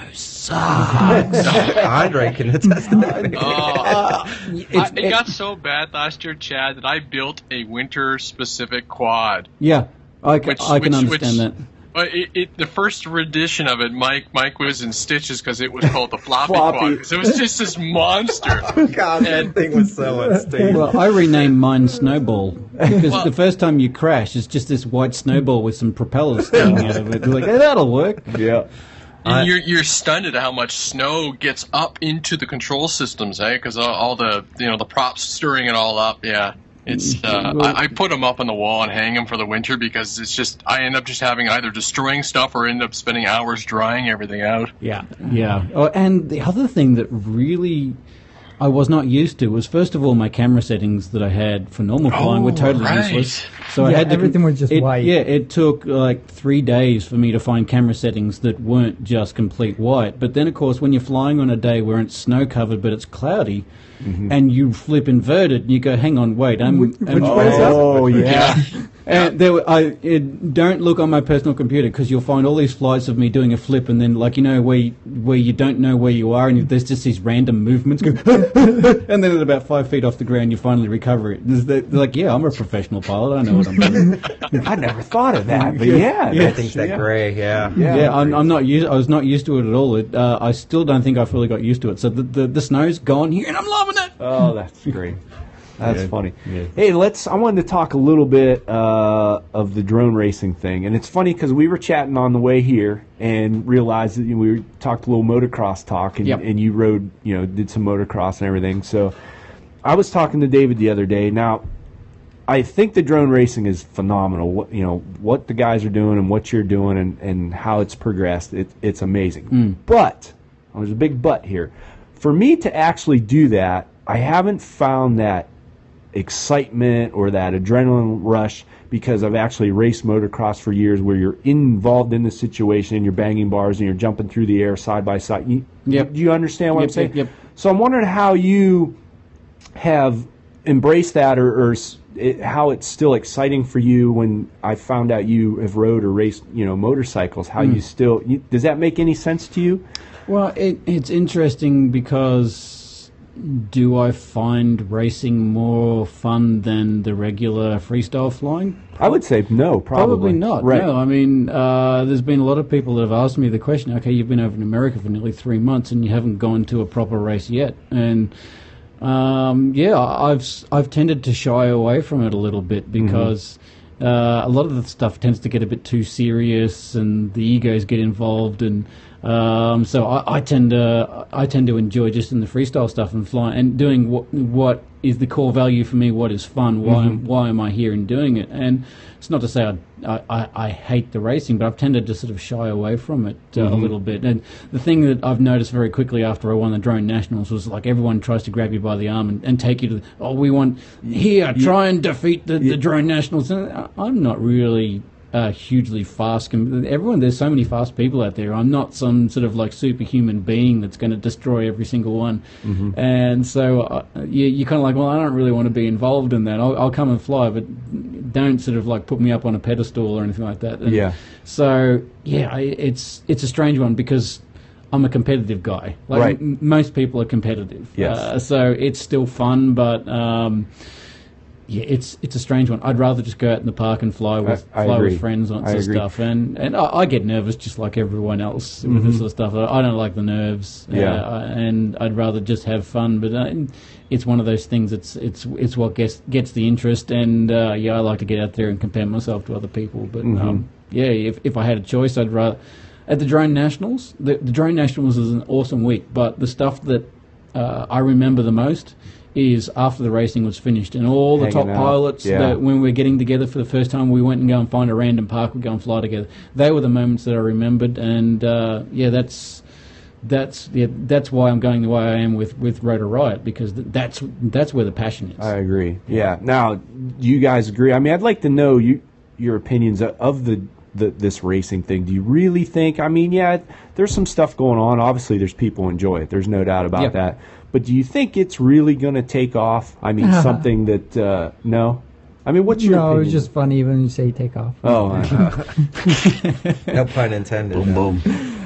sucks. Andre can attest to that. Oh, It's- I, it got so bad last year, Chad, that I built a winter-specific quad. yeah, I, ca- Which- I can which- understand which- that. But it, it, the first rendition of it, Mike Mike was in stitches because it was called the floppy, Floppy. quad. 'Cause it was just this monster. God, that thing was so unstable. Well, I renamed mine Snowball because Well- the first time you crash, it's just this white snowball with some propellers sticking out of it. You're like, hey, that'll work. Yeah. And you're you're stunned at how much snow gets up into the control systems, eh? Because all, all the you know the props stirring it all up. Yeah, it's. Uh, I, I put them up on the wall and hang them for the winter because it's just I end up just having either destroying stuff or end up spending hours drying everything out. Yeah, yeah. Oh, and the other thing that really I was not used to was, first of all, my camera settings that I had for normal flying were Oh, totally right. useless. So I Yeah, had to everything was just it- white. Yeah, it took like three days for me to find camera settings that weren't just complete white. But then, of course, when you're flying on a day where it's snow covered but it's cloudy, and you flip inverted, and you go, "Hang on, wait, I'm." Which- I'm- which way is that? Oh, yeah. And there, were, I it, don't look on my personal computer because you'll find all these flights of me doing a flip, and then like you know where you, where you don't know where you are, and there's just these random movements, go, and then at about five feet off the ground, you finally recover it. There's the- Like, yeah, I'm a professional pilot. I know what I'm doing. I never thought of that, but yeah. I that's- think that yeah. gray, yeah. Yeah. Yeah, I'm, I'm not used. I was not used to it at all. It, uh, I still don't think I fully got used to it. So the, the the snow's gone here, and I'm loving it. Oh, that's great. That's Yeah. funny. Yeah. Hey, let's. I wanted to talk a little bit uh, of the drone racing thing, and it's funny because we were chatting on the way here and realized that you know, we were, talked a little motocross talk, and, Yep. and you rode, you know, did some motocross and everything. So I was talking to David the other day. Now, I think the drone racing is phenomenal. What you know, what the guys are doing and what you're doing, and, and how it's progressed. It, it's amazing. But oh, there's a big but here. For me to actually do that, I haven't found that excitement or that adrenaline rush because I've actually raced motocross for years where you're involved in the situation and you're banging bars and you're jumping through the air side by side. You, Yep. Do you understand what Yep, I'm saying? yep, yep. So I'm wondering how you have embraced that or, or s- it, how it's still exciting for you when I found out you have rode or raced, you know, motorcycles, how Hmm. you still, you, does that make any sense to you? Well, it, it's interesting because do I find racing more fun than the regular freestyle flying? I would say no, probably. Probably not. Right. No, I mean, uh, there's been a lot of people that have asked me the question, okay, you've been over in America for nearly three months and you haven't gone to a proper race yet. And um, yeah, I've s- I've tended to shy away from it a little bit because uh, a lot of the stuff tends to get a bit too serious and the egos get involved, and um, so I, I tend to I tend to enjoy just in the freestyle stuff and flying and doing what what is the core value for me, what is fun, why am, why am I here and doing it. And it's not to say I, I, I hate the racing, but I've tended to sort of shy away from it uh, a little bit. And the thing that I've noticed very quickly after I won the Drone Nationals was like everyone tries to grab you by the arm and, and take you to, the, oh, we want, here, try and defeat the, the Drone Nationals. And I- I'm not really uh, hugely fast. Com- everyone, there's so many fast people out there. I'm not some sort of like superhuman being that's going to destroy every single one. And so uh, you, you're kind of like, well, I don't really want to be involved in that. I'll, I'll come and fly, but don't sort of like put me up on a pedestal or anything like that. And Yeah. So yeah, I- it's it's a strange one because I'm a competitive guy. Like Right. m- most people are competitive. Yes. Uh, so it's still fun, but um, yeah, it's it's a strange one. I'd rather just go out in the park and fly with I fly agree. with friends on I some agree. stuff, and and I, I get nervous just like everyone else with this sort of stuff. I, I don't like the nerves. Yeah. Uh, and I'd rather just have fun. But uh, it's one of those things. It's it's it's what gets gets the interest, and uh, yeah, I like to get out there and compare myself to other people. But um, yeah, if if I had a choice, I'd rather at the Drone Nationals. The, the Drone Nationals is an awesome week, but the stuff that uh, I remember the most is after the racing was finished, and all the Hanging top out. pilots, Yeah. that when we were getting together for the first time, we went and go and find a random park, we'd go and fly together. They were the moments that I remembered, and uh, yeah, that's that's yeah, that's why I'm going the way I am with, with Rotor Riot, because th- that's that's where the passion is. I agree. Yeah. Now, do you guys agree? I mean, I'd like to know you your opinions of- of the, the this racing thing. Do you really think? I mean, yeah, there's some stuff going on. Obviously, there's people who enjoy it. There's no doubt about Yep. that. But do you think it's really going to take off? I mean, something that uh, no. I mean, what's your No, opinion? it's just funny when you say take off. Oh, uh, No pun intended. Boom, boom.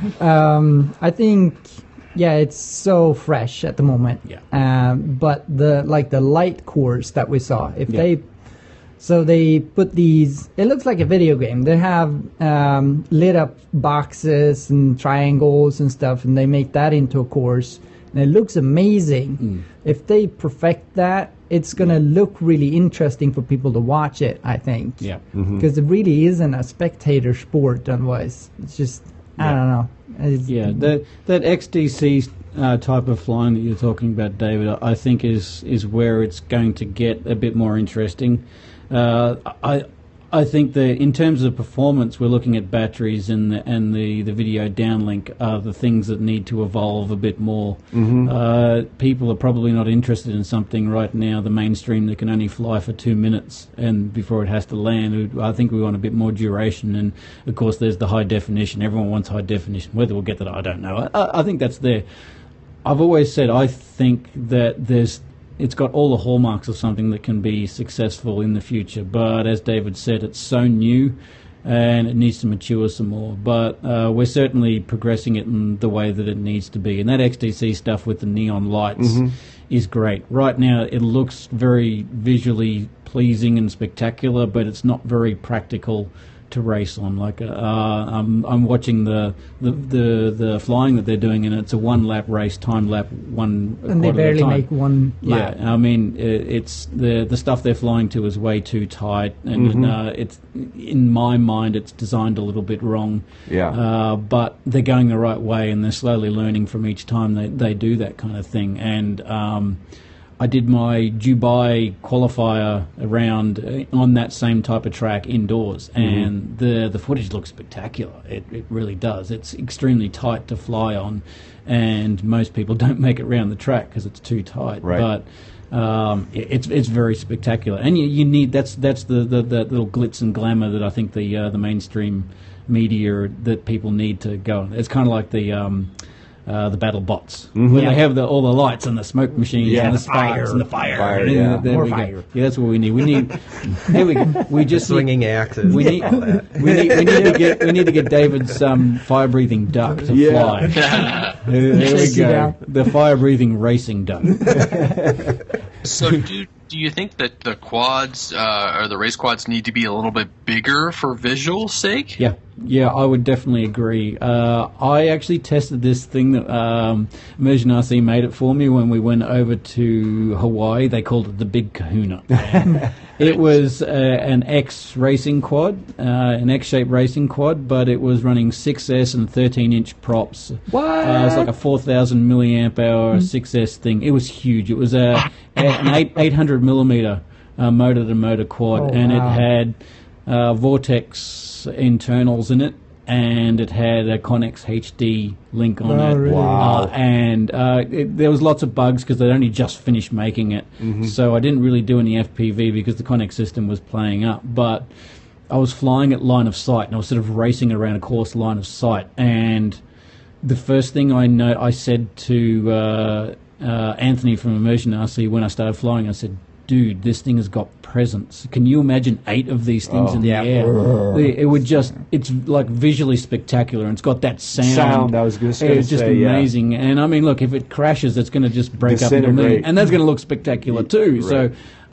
Um, I think, yeah, it's so fresh at the moment. Yeah. Um, but the like the light course that we saw, if Yeah. they, so they put these. It looks like a video game. They have um, lit up boxes and triangles and stuff, and they make that into a course, and it looks amazing. Mm. If they perfect that, it's gonna look really interesting for people to watch it. I think. Yeah. Because it really isn't a spectator sport. Otherwise, it's just I Yeah. don't know. It's, Yeah, that that X D C uh, type of flying that you're talking about, David, I I think is is where it's going to get a bit more interesting. Uh, I I think that in terms of performance, we're looking at batteries and the, and the, the video downlink are the things that need to evolve a bit more. Mm-hmm. Uh, people are probably not interested in something right now, the mainstream, that can only fly for two minutes and before it has to land. I think we want a bit more duration, and of course there's the high definition. Everyone wants high definition. Whether we'll get that, I don't know. I, I think that's there. I've always said I think that there's it's got all the hallmarks of something that can be successful in the future. But as David said, it's so new and it needs to mature some more. But uh, we're certainly progressing it in the way that it needs to be. And that X D C stuff with the neon lights Mhm. is great. Right now it looks very visually pleasing and spectacular, but it's not very practical to race on. Like uh, I'm, I'm watching the, the the the flying that they're doing, and it's a one lap race, time lap one. and they quarter at a barely time. make one lap. Yeah, I mean, i- it's the the stuff they're flying to is way too tight, and Mhm. uh, it's in my mind it's designed a little bit wrong. Yeah. Uh, but they're going the right way, and they're slowly learning from each time they they do that kind of thing. And um, I did my Dubai qualifier around uh, on that same type of track indoors, and the the footage looks spectacular. It it really does. It's extremely tight to fly on, and most people don't make it around the track because it's too tight. Right. But um, it, it's it's very spectacular, and you, you need that's that's the, the, the little glitz and glamour that I think the uh, the mainstream media that people need to go on. It's kind of like the um, uh, the battle bots Mhm. when Yeah. they have the, all the lights and the smoke machines Yeah. and the The sparks fire. and the fire. Fire, And yeah. there More we go. fire. Yeah, that's what we need. We need. There we go. We just need, Swinging axes. we need, all that. we need we need to get we need to get David's um, fire breathing duck to Yeah. fly. There, there we Chase you go. down. The fire breathing racing duck. So do do you think that the quads uh, or the race quads need to be a little bit bigger for visual sake? Yeah, yeah, I would definitely agree. Uh, I actually tested this thing that um, Immersion R C made it for me when we went over to Hawaii. They called it the Big Kahuna. It was uh, an X racing quad, uh, an X-shaped racing quad, but it was running six S and thirteen inch props. What? Uh, it was like a four thousand milliamp hour six S thing. It was huge. It was a, an eight, eight hundred millimeter uh, motor-to-motor quad, Oh, and wow. it had uh, Vortex internals in it, and it had a Connex H D link on Oh, it. really? Wow. Uh, and uh, it, there was lots of bugs because they'd only just finished making it. Mhm. So I didn't really do any F P V because the Connex system was playing up. But I was flying at line of sight, and I was sort of racing around a course line of sight. And the first thing I know, I said to uh, uh, Anthony from Immersion R C when I started flying, I said, dude, this thing has got presence. Can you imagine eight of these things Oh, in the yeah. air? It, it would just, it's like visually spectacular, and it's got that sound. Sound, I was just gonna It's just say, yeah. amazing. And I mean, look, if it crashes, it's going to just break up into a million. Disintegrate. And that's going to look spectacular too. So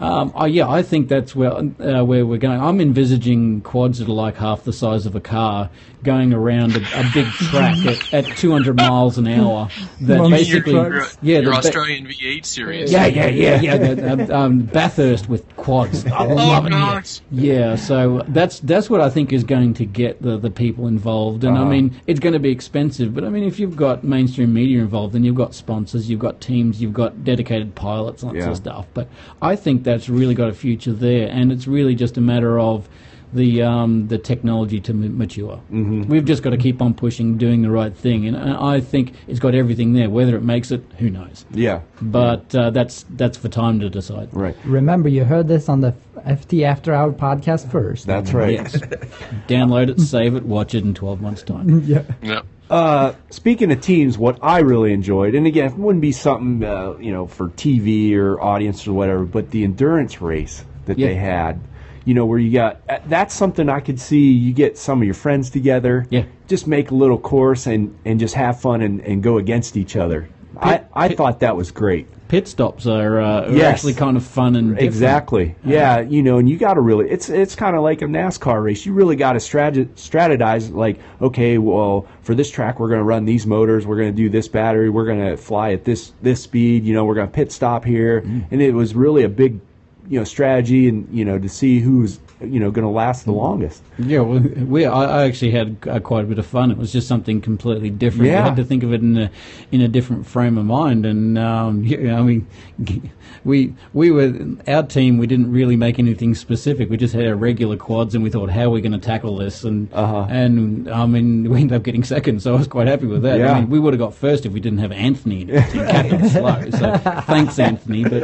Um, oh yeah, I think that's where uh, where we're going. I'm envisaging quads that are like half the size of a car going around a, a big track at, at two hundred miles an hour. That Monster basically, your, trucks. your, yeah, your the ba- Australian V eight series. yeah, yeah, yeah, yeah. the, um, um, Bathurst with quads. I Oh love it. gosh. Yeah, so that's that's what I think is going to get the, the people involved. And Uh-huh. I mean, it's going to be expensive, but I mean, if you've got mainstream media involved, then you've got sponsors, you've got teams, you've got dedicated pilots, and that Yeah. sort of stuff. But I think that's really got a future there, and it's really just a matter of the um, the technology to m- mature. Mm-hmm. We've just got to keep on pushing, doing the right thing, and, and I think it's got everything there. Whether it makes it, who knows? Yeah. But uh, that's that's for time to decide. Right. Remember, you heard this on the F T After Hour podcast first. That's right. Yes. Download it, save it, watch it in twelve months' time. Yeah. Yeah. Uh, speaking of teams, what I really enjoyed, and again, it wouldn't be something uh, you know for T V or audience or whatever, but the endurance race that Yeah. they had, you know, where you got uh, that's something I could see. You get some of your friends together, Yeah. just make a little course and, and just have fun and, and go against each other. I, I pit- thought that was great. Pit stops are, uh, are Yes. actually kind of fun and different. Exactly. Yeah, you know, and you got to really. It's it's kind of like a NASCAR race. You really got to strate- strategize. Like, okay, well, for this track, we're going to run these motors. We're going to do this battery. We're going to fly at this this speed. You know, we're going to pit stop here, Mm. and it was really a big, you know, strategy, and you know, to see who's you know going to last the longest. Yeah, well, we I, I actually had uh, quite a bit of fun. It was just something completely different. Yeah. I had to think of it in a in a different frame of mind. And um, yeah, I mean, we we were our team. We didn't really make anything specific. We just had our regular quads, and we thought, how are we going to tackle this? And Uh-huh. and I mean, we ended up getting second, so I was quite happy with that. Yeah. I mean, we would have got first if we didn't have Anthony to cap it slow. So thanks, Anthony. But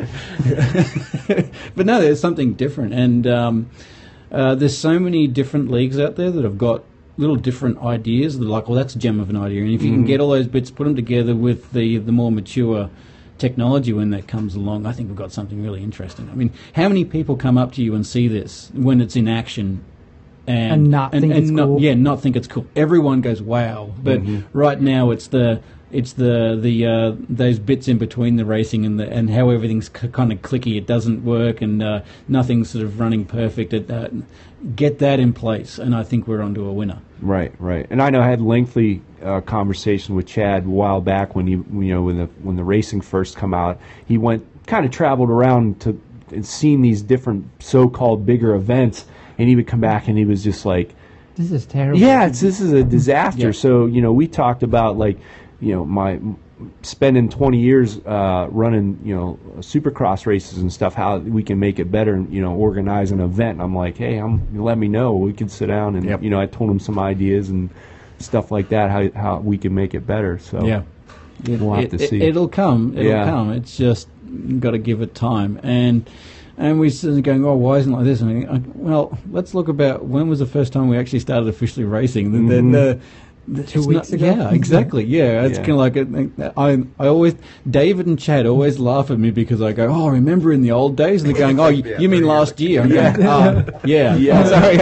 but no, there's something different, and. Um, Uh, there's so many different leagues out there that have got little different ideas. They're like, well, that's a gem of an idea. And if you can get all those bits, put them together with the, the more mature technology when that comes along, I think we've got something really interesting. I mean, how many people come up to you and see this when it's in action and, And not think it's not, cool? Yeah, not think it's cool. Everyone goes, wow. But right now it's the... It's the the uh, those bits in between the racing and the and how everything's c- kind of clicky. It doesn't work and uh, nothing's sort of running perfect. It, uh, get that in place, and I think we're onto a winner. Right, right. And I know I had lengthy uh, conversation with Chad a while back when he, you know, when the when the racing first come out. He went kind of traveled around to and seen these different so-called bigger events, and he would come back and he was just like, This is terrible. "Yeah, it's, this is a disaster." Yeah. So you know, we talked about like, you know, my spending twenty years uh, running, you know, supercross races and stuff, how we can make it better, and you know, organize an event. And I'm like, hey, I'm let me know. We could sit down and Yep. you know, I told him some ideas and stuff like that, how how we can make it better. So Yeah, it, We'll have to it, see. It, will come. It'll Yeah. come. It's just got to give it time. And and we sitting going, oh, why isn't it like this? And I, well, let's look about when was the first time we actually started officially racing. The, Mm-hmm. the, the, Two it's weeks not- ago? Yeah, exactly. Yeah, it's Yeah. kind of like a, I. I always David and Chad always laugh at me because I go, oh, remember in the old days? And they're going, oh, you, Yeah, you mean three last year? I'm going, oh, yeah, Yeah. Sorry,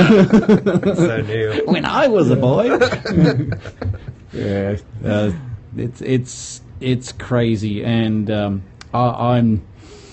So new. when I was a boy. yeah, uh, it's it's it's crazy, and um, I, I'm.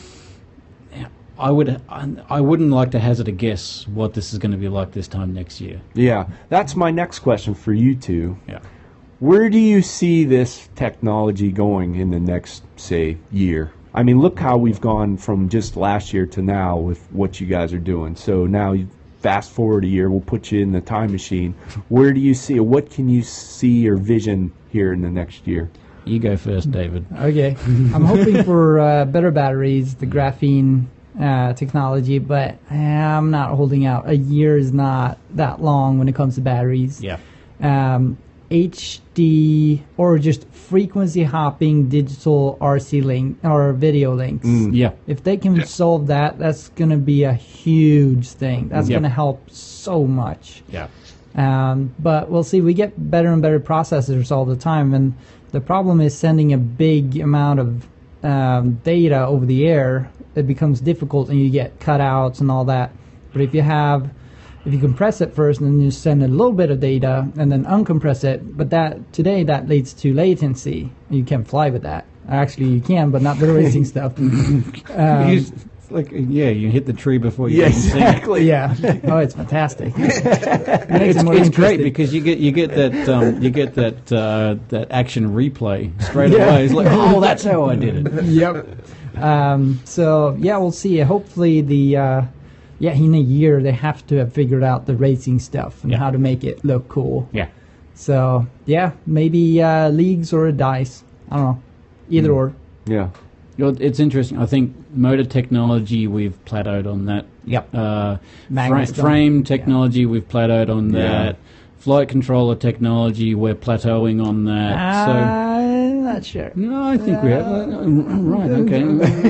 I would I, I wouldn't like to hazard a guess what this is going to be like this time next year. yeah, that's my next question for you two. Yeah. Where do you see this technology going in the next, say, year? I mean, look how we've gone from just last year to now with what you guys are doing. So now, you fast forward a year, we'll put you in the time machine. Where do you see, what can you see or vision here in the next year? You go first, David. Okay. I'm hoping for uh, better batteries, the graphene uh, technology, but I'm not holding out. A year is not that long when it comes to batteries. Yeah. Um, H D or just frequency hopping digital R C link or video links. Yeah. If they can Yeah. solve that, that's going to be a huge thing. That's Yep. going to help so much. Yeah. Um, but we'll see. We get better and better processors all the time, and the problem is sending a big amount of um, data over the air. It becomes difficult, and you get cutouts and all that. But if you have, if you compress it first, and then you send a little bit of data, and then uncompress it, but that today that leads to latency. You can't fly with that. Actually, you can, but not the racing stuff. Um, You It's like, yeah, you hit the tree before you Yeah, even see it. exactly. Yeah. Oh, it's fantastic. It makes It's, it more it's great interesting. because you get you get that um, you get that uh, that action replay straight Yeah. away. It's like, oh, that's how I did it. Yep. Um, so yeah, we'll see. Hopefully, the uh, yeah, in a year they have to have figured out the racing stuff and Yeah. how to make it look cool. Yeah. So yeah, maybe uh, leagues or a dice. I don't know. Either or. Yeah. You know, it's interesting. I think motor technology, we've plateaued on that. Yep. Uh, Magnus fra- done. frame technology, we've plateaued on Yeah. that. Flight controller technology, we're plateauing on that. I'm not sure. so no, I think we have. Uh, right. Okay.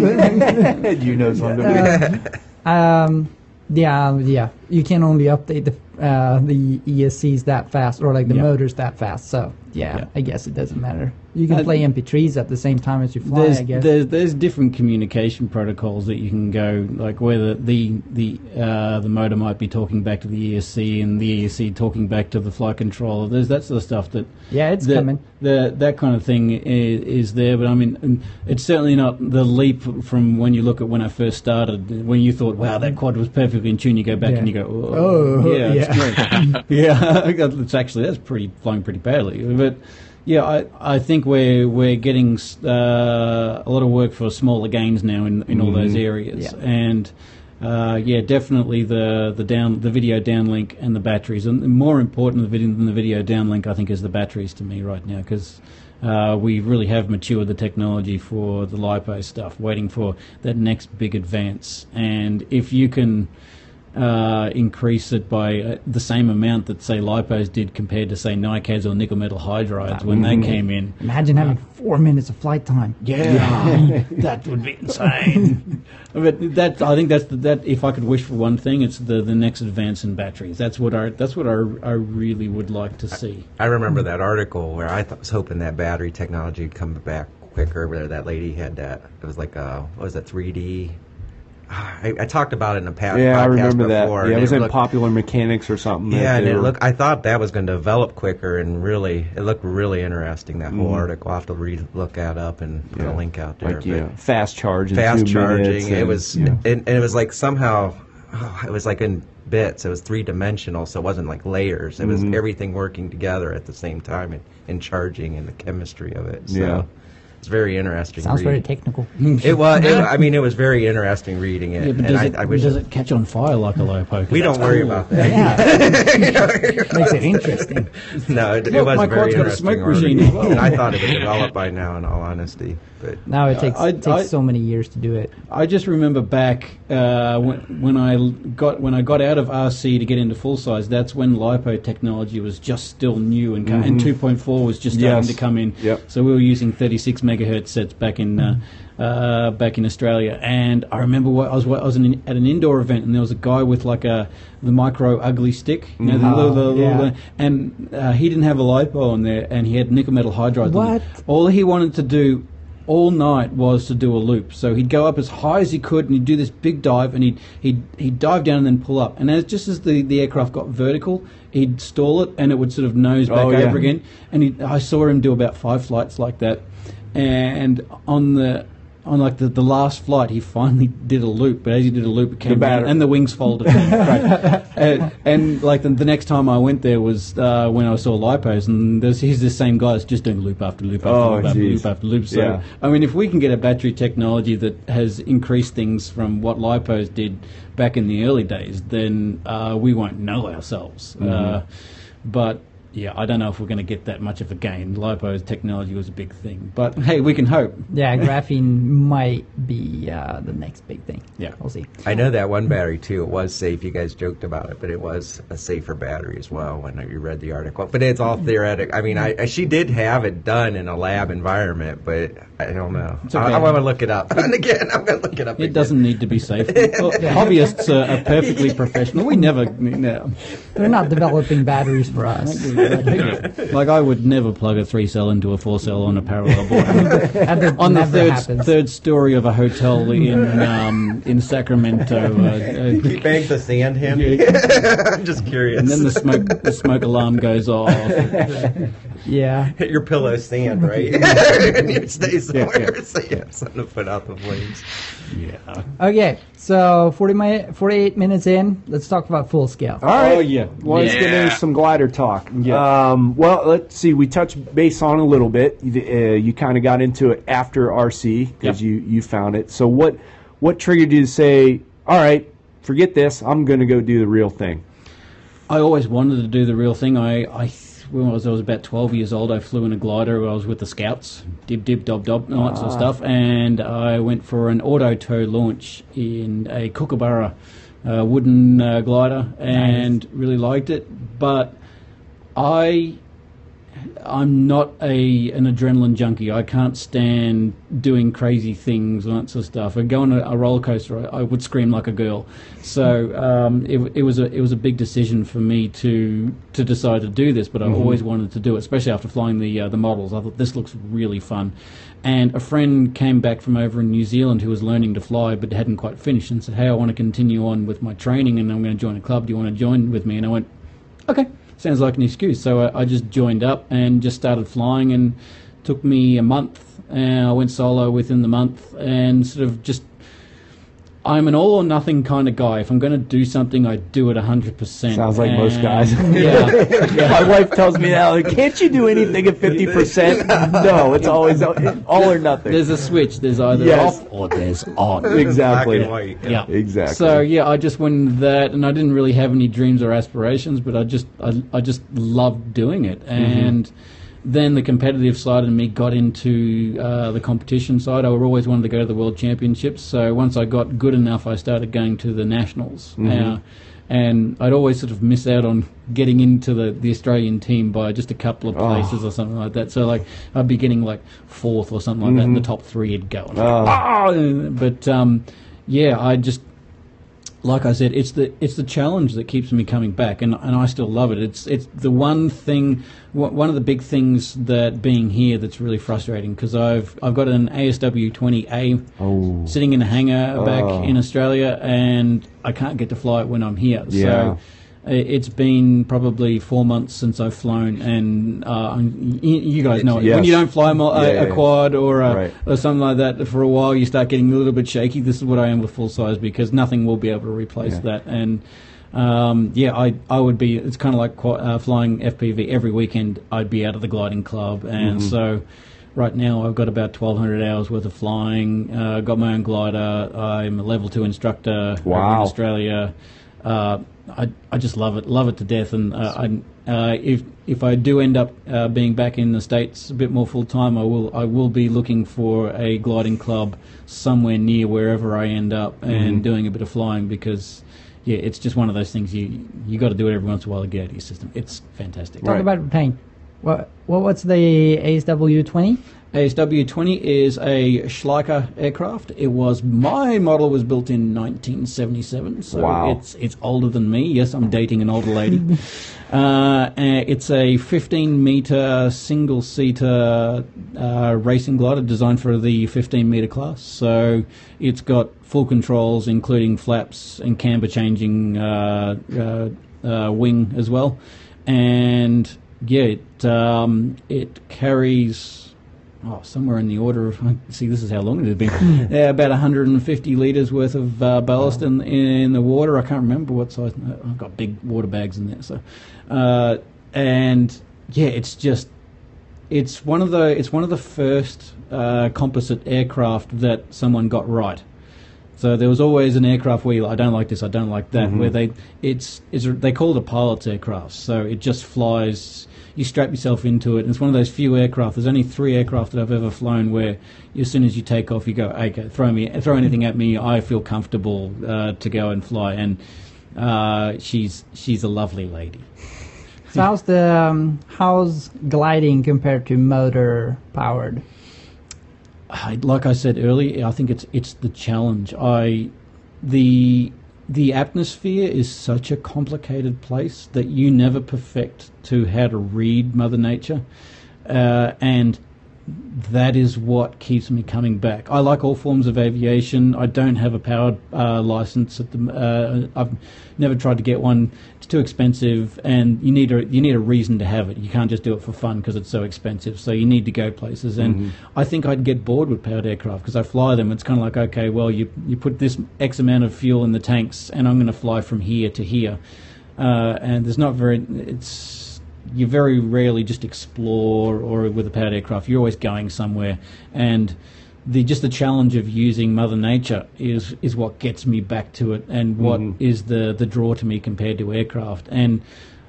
You know something. Um, yeah, yeah. You can only update the uh, the E S Cs that fast, or like the Yeah. motors that fast. So yeah, Yeah. I guess it doesn't matter. You can Uh, play M P threes at the same time as you fly. There's, I guess. there's there's different communication protocols that you can go, like whether the the uh, the motor might be talking back to the E S C and the E S C talking back to the flight controller. There's that sort of stuff that Yeah, it's that, coming. The, that kind of thing is, is there, but I mean, it's certainly not the leap from when you look at when I first started. When you thought, "Wow, that quad was perfectly in tune," you go back Yeah. and you go, "Oh, Oh, yeah, yeah. it's great." yeah, it's actually that's pretty flying pretty badly, but. Yeah, I, I think we're we're getting uh, a lot of work for smaller gains now in, in all those areas, Yeah. and uh, yeah, definitely the the down the video downlink and the batteries, and more important than the video, than the video downlink, I think, is the batteries to me right now, because uh, we really have matured the technology for the LiPo stuff, waiting for that next big advance, and if you can. Uh, increase it by uh, the same amount that, say, LiPos did compared to, say, NiCads or nickel metal hydrides when they came in. Imagine having four minutes of flight time. Yeah, that would be insane. But that, I think that's the, that. If I could wish for one thing, it's the, the next advance in batteries. That's what I that's what I, I really would like to see. I remember that article where I th- was hoping that battery technology would come back quicker. Where that lady had that, it was like a, what was that, three D? I, I talked about it in the past. Yeah, I podcast remember before, that. Yeah, and it was in looked- Popular Mechanics or something. Yeah, that and they it were- looked. I thought that was going to develop quicker, and really, it looked really interesting. That whole Mhm. article. I'll have to re- look that up and put Yeah. a link out there. like but yeah, fast charge, in fast two charging. minutes It and- was, yeah. and, and it was like somehow, oh, it was like in bits. It was three dimensional, so it wasn't like layers. It was Mhm. everything working together at the same time, and, and charging and the chemistry of it. So Yeah. it's very interesting. Sounds very read. technical. It was. It, I mean, it was very interesting reading it, Yeah, but and does, I, it, I wish does it catch on fire like a LiPo? 'Cause we that's don't worry cool. about that. Yeah. Makes it interesting. No, it, it Look, was my a very quad's got a interesting smoke machine article. as well. And I thought it would develop by now, in all honesty. But Now it takes I- takes I- so many years to do it. I just remember back uh, when, when I got when I got out of R C to get into full size. That's when LiPo technology was just still new, and, co- and two point four was just starting Yes. to come in. Yep. So we were using thirty-six megahertz sets back in uh, uh, back in Australia, and I remember what, I was I was in, at an indoor event, and there was a guy with like a the micro ugly stick, you know, the Mhm. little, the Oh, little, yeah. and uh, he didn't have a LiPo on there, and he had nickel metal hydrides. on What? it. All he wanted to do all night was to do a loop. So he'd go up as high as he could, and he'd do this big dive, and he'd he'd, he'd dive down and then pull up. And as just as the, the aircraft got vertical, he'd stall it, and it would sort of nose back Oh, yeah. over again. And he, I saw him do about five flights like that. And on the on like the, the last flight, he finally did a loop. But as he did a loop, it came batter- down, and the wings folded. and, crashed. and, and like the, the next time I went there was uh, when I saw LiPos, and there's, he's the same guy that's just doing loop after loop after Oh, loop after geez. loop after loop. So Yeah. I mean, if we can get a battery technology that has increased things from what LiPos did back in the early days, then uh, we won't know ourselves. Mm-hmm. Uh, but yeah, I don't know if we're going to get that much of a gain. LiPos technology was a big thing, but hey, we can hope. Yeah, graphene might be uh, the next big thing. Yeah. We'll see. I know that one battery too. It was safe. You guys joked about it, but it was a safer battery as well when you read the article. But it's all theoretic. I mean, I, I she did have it done in a lab environment, but I don't know. It's okay. I, I want to look it up. And again, I'm going to look it up. It again. doesn't need to be safe. Well, hobbyists are, are perfectly professional. We never, no. They're not developing batteries for us. Like I would never plug a three cell into a four cell on a parallel board. That On the never third happens. third story of a hotel in um, in Sacramento, uh, uh, You bank the sand handy. I'm just curious. and then the smoke the smoke alarm goes off. Yeah. Hit your pillow sand, right? And you stay somewhere Yeah, yeah. so you have something to put out the flames. Yeah. Okay, so forty mi- forty-eight minutes in, let's talk about full scale. All right. Oh yeah. Well, let's get Yeah. into some glider talk. Yeah. Um, well, let's see. We touched base on it a little bit. You, uh, you kind of got into it after R C because Yep. you, you found it. So what what triggered you to say, all right, forget this. I'm going to go do the real thing. I always wanted to do the real thing. I, I when I was, I was about twelve years old, I flew in a glider. I was with the Scouts, dib dib dob dob, and all that sort of stuff. And I went for an auto tow launch in a Kookaburra uh, wooden uh, glider, and really liked it. But I. I'm not a an adrenaline junkie. I can't stand doing crazy things and that sort of stuff. I go on a, a roller coaster, I, I would scream like a girl. So um, it, it was a it was a big decision for me to to decide to do this. But I always wanted to do it, especially after flying the uh, the models. I thought this looks really fun. And a friend came back from over in New Zealand who was learning to fly but hadn't quite finished, and said, "Hey, I want to continue on with my training, and I'm going to join a club. Do you want to join with me?" And I went, "Okay." Sounds like an excuse. So I, I just joined up and just started flying, and took me a month. And I went solo within the month, and sort of just, I'm an all or nothing kind of guy. If I'm going to do something, I do it one hundred percent. Sounds like And- most guys. Yeah. My wife tells me that, like, can't you do anything at fifty percent? No, it's always all or nothing. There's a switch. There's either Yes. off or there's on. Exactly. Black and white. Yeah. Exactly. So yeah, I just went into that, and I didn't really have any dreams or aspirations, but I just I, I just loved doing it. And then the competitive side of me got into uh, the competition side. I always wanted to go to the World Championships. So once I got good enough, I started going to the nationals. Uh, and I'd always sort of miss out on getting into the, the Australian team by just a couple of places or something like that. So like I'd be getting like fourth or something like that, and the top three would go. And I'm like, "Oh!" But um, yeah, I just, like I said, it's the it's the challenge that keeps me coming back, and and I still love it. It's it's the one thing, one of the big things that being here that's really frustrating, because I've I've got an A S W twenty A Oh. sitting in a hangar back Oh. in Australia, and I can't get to fly it when I'm here. Yeah. So i- it's been probably four months since I've flown, and uh, I'm- you, you guys know it. Yes. When you don't fly a, mo- a, Yeah, yeah, a yeah. quad or a, Right. or something like that for a while, you start getting a little bit shaky. This is what I am with full size, because nothing will be able to replace Yeah. that. And um, yeah, I I would be. It's kind of like qua- uh, flying F P V every weekend. I'd be out of the gliding club, and Mm-hmm. so. Right now, I've got about twelve hundred hours worth of flying. Uh, got my own glider. I'm a level two instructor over in Wow. Australia. Uh, I I just love it, love it to death. And uh, I uh, if if I do end up uh, being back in the States a bit more full time, I will I will be looking for a gliding club somewhere near wherever I end up, and doing a bit of flying, because yeah, it's just one of those things you you got to do it every once in a while to get out of your system. It's fantastic. Talk Right. about tank. What, what what's the A S W twenty? A S W twenty is a Schleicher aircraft. It was my model was built in nineteen seventy-seven, so Wow. it's it's older than me. Yes, I'm dating an older lady. uh, and it's a fifteen meter single seater uh, racing glider designed for the fifteen meter class. So it's got full controls, including flaps and camber changing uh, uh, uh, wing as well, and yeah, it um, it carries. Oh, somewhere in the order of, see, this is how long it has been. Yeah, about one hundred fifty litres worth of uh, ballast in, in the water. I can't remember what size. I've got big water bags in there. So, uh, and yeah, it's just, it's one of the, it's one of the first uh, composite aircraft that someone got right. So there was always an aircraft where you're like, I don't like this, I don't like that, where they, it's, it's, they call it a pilot's aircraft. So it just flies. You strap yourself into it, and it's one of those few aircraft. There's only three aircraft that I've ever flown where, as soon as you take off, you go, okay, throw me, throw anything at me. I feel comfortable uh, to go and fly, and uh, she's she's a lovely lady. So how's the um, how's gliding compared to motor powered? I, like I said earlier, I think it's it's the challenge. I the the atmosphere is such a complicated place that you never perfect to how to read Mother Nature, uh, and that is what keeps me coming back. I like all forms of aviation. I don't have a powered uh, license at the. Uh, I've never tried to get one. It's too expensive, and you need a you need a reason to have it. You can't just do it for fun because it's so expensive. So you need to go places, and Mm-hmm. I think I'd get bored with powered aircraft because I fly them. It's kind of like, okay, well, you you put this X amount of fuel in the tanks, and I'm going to fly from here to here, uh, and there's not very. It's you very rarely just explore or with a powered aircraft. You're always going somewhere, and the just the challenge of using Mother Nature is is what gets me back to it, and what Mhm. is the the draw to me compared to aircraft. And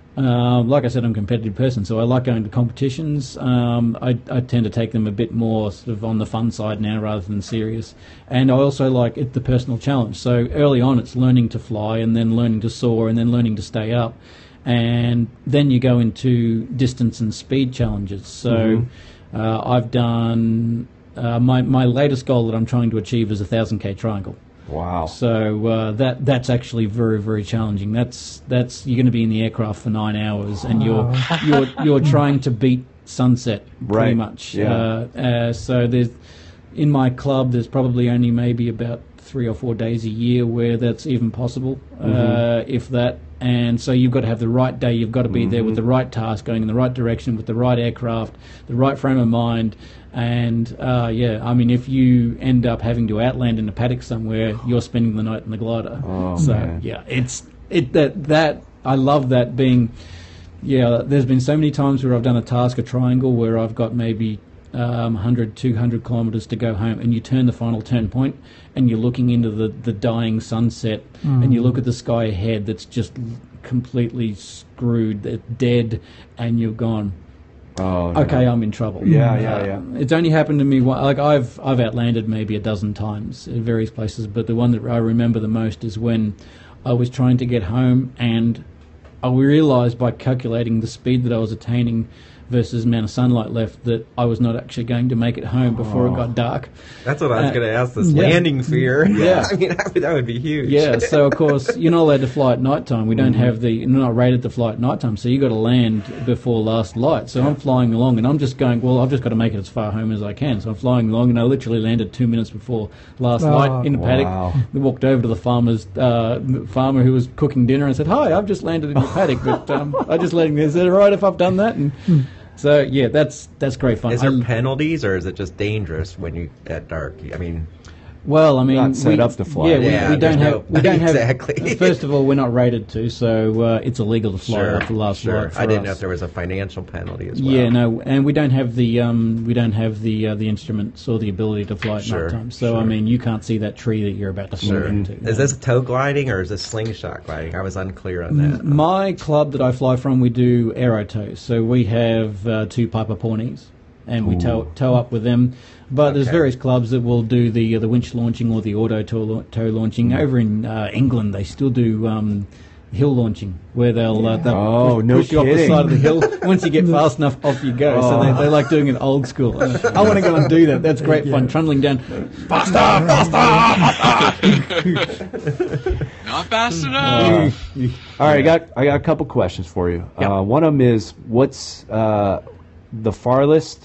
uh, like I said, I'm a competitive person, so I like going to competitions. Um, I, I tend to take them a bit more sort of on the fun side now rather than serious. And I also like it, the personal challenge. So early on, it's learning to fly, and then learning to soar, and then learning to stay up. And then you go into distance and speed challenges. So Mm-hmm. uh, I've done uh, my my latest goal that I'm trying to achieve is a thousand k triangle. Wow. So uh, that that's actually very very challenging. That's that's you're going to be in the aircraft for nine hours, and you're you're you're trying to beat sunset pretty Right. much. Yeah. Uh, uh, so there's in my club there's probably only maybe about three or four days a year where that's even possible, uh, if that. And so you've got to have the right day, you've got to be there with the right task, going in the right direction, with the right aircraft, the right frame of mind. And, uh, yeah, I mean, if you end up having to outland in a paddock somewhere, you're spending the night in the glider. Oh, so, man. yeah, it's it that, that I love that being, yeah, there's been so many times where I've done a task, a triangle, where I've got maybe um, one hundred, two hundred kilometres to go home, and you turn the final turn point, and you're looking into the, the dying sunset, and you look at the sky ahead that's just completely screwed, that's dead, and you're gone. Oh, no. Okay, I'm in trouble. Yeah, yeah, Uh, yeah. It's only happened to me one, like I've I've outlanded maybe a dozen times in various places, but the one that I remember the most is when I was trying to get home, and I realised by calculating the speed that I was attaining versus the amount of sunlight left that I was not actually going to make it home before it got dark. That's what I was Uh, going to ask. This yeah. landing fear. Yeah. I mean, that would, that would be huge. Yeah, so of course you're not allowed to fly at night time. We don't have the, you're not rated to fly at night time, so you got to land before last light. So I'm flying along, and I'm just going, well, I've just got to make it as far home as I can. So I'm flying along, and I literally landed two minutes before last Oh. light in the paddock. Wow. We walked over to the farmer's uh, farmer who was cooking dinner and said, "Hi, I've just landed in your paddock, but um, I just letting is it all right if I've done that?" And so yeah, that's that's great fun. Is there I- penalties, or is it just dangerous when you at dark? I mean, Well, I mean, Not set we, up to fly. Yeah, we, Yeah, we don't there's have. no- we don't have. Exactly. First of all, we're not rated to, so uh, it's illegal to fly sure, after last sure. flight. For I didn't us. know if there was a financial penalty as well. Yeah, no, and we don't have the um, we don't have the uh, the instruments or the ability to fly at Sure, night time. So I sure. mean, you can't see that tree that you're about to fly Sure. into. Is this toe gliding or is this slingshot gliding? I was unclear on that. My club that I fly from, we do aero tows. So we have uh, two Piper Pawnees, and we tow, tow up with them. But there's Okay. various clubs that will do the uh, the winch launching or the auto tow, lau- tow launching. Over in uh, England, they still do um, hill launching, where they'll, uh, they'll Oh, push, no push you off the kidding. side of the hill. Once you get fast enough, off you go. So they, they like doing it old school. I want to go and do that. That's great fun. Trundling down, faster, faster. Not fast enough. All right, I got I got a couple questions for you. Yeah. Uh, one of them is, what's uh, the farthest,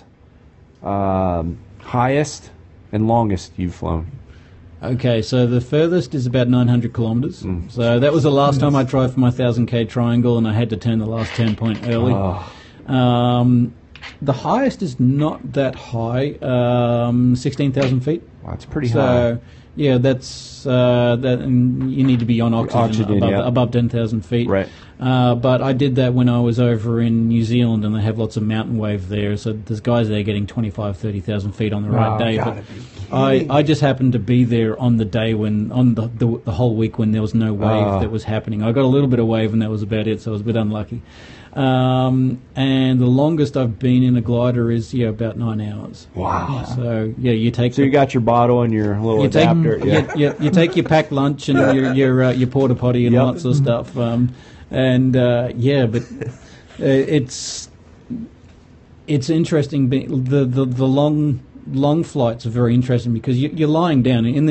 um, highest, and longest you've flown? Okay, so the furthest is about nine hundred kilometres. Mm. So that was the last time I tried for my one thousand k triangle, and I had to turn the last turn point early. Oh, Um, the highest is not that high, um, sixteen thousand feet. wow, that's pretty so, high. yeah, that's uh, that. And you need to be on oxygen, Oxygen, above, yeah. above ten thousand feet. Right. Uh, but I did that when I was over in New Zealand, and they have lots of mountain wave there. So there's guys there getting twenty-five, thirty thousand feet on the right Oh, day. gotta But be I, I just happened to be there on the day when, on the, the, the whole week when there was no wave Ah. that was happening. I got a little bit of wave, and that was about it, so I was a bit unlucky. Um, and the longest I've been in a glider is, yeah, about nine hours. Wow. So, yeah, you take So you got your bottle and your little you take, adapter. yeah. you, you, you take your packed lunch and your your, uh, your porta potty and all Yep. that sort of stuff. Um, and uh, yeah, but uh, it's it's interesting. be- The, the the long long flights are very interesting because you, you're lying down in these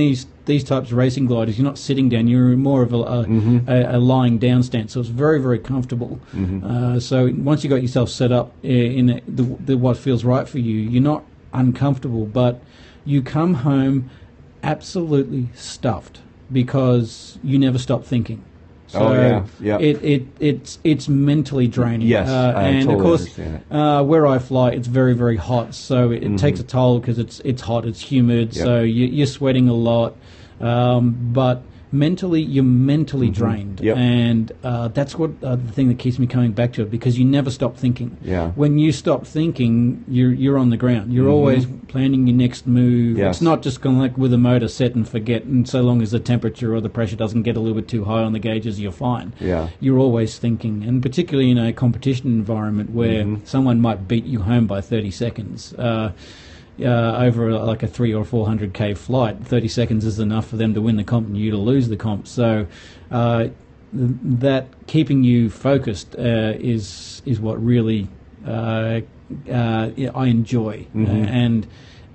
these types of racing gliders, you're not sitting down, you're more of a, a, Mm-hmm. a, a lying down stance. So it's very, very comfortable. Mm-hmm. Uh, so once you got yourself set up in the, the, the, what feels right for you, you're not uncomfortable, but you come home absolutely stuffed because you never stop thinking. So Oh, yeah. Yep. it, it it's it's mentally draining. Yes, uh, I and totally of course, understand it. uh, where I fly, it's very very hot, so it, it takes a toll because it's it's hot, it's humid, Mm-hmm. Yep. so you, you're sweating a lot. Um, but mentally, you're mentally drained, Mm-hmm. Yep. and uh, that's what uh, the thing that keeps me coming back to it, because you never stop thinking. Yeah. When you stop thinking, you're you're on the ground. You're always planning your next move. Mm-hmm. Yes. It's not just going like with a motor set and forget. And so long as the temperature or the pressure doesn't get a little bit too high on the gauges, you're fine. Yeah. You're always thinking, and particularly in a competition environment where Mm-hmm. someone might beat you home by thirty seconds. Uh, uh, over a, like a three or four hundred k flight, thirty seconds is enough for them to win the comp and you to lose the comp. So uh, th- that keeping you focused uh, is is what really uh, uh, I enjoy, Mm-hmm. uh, and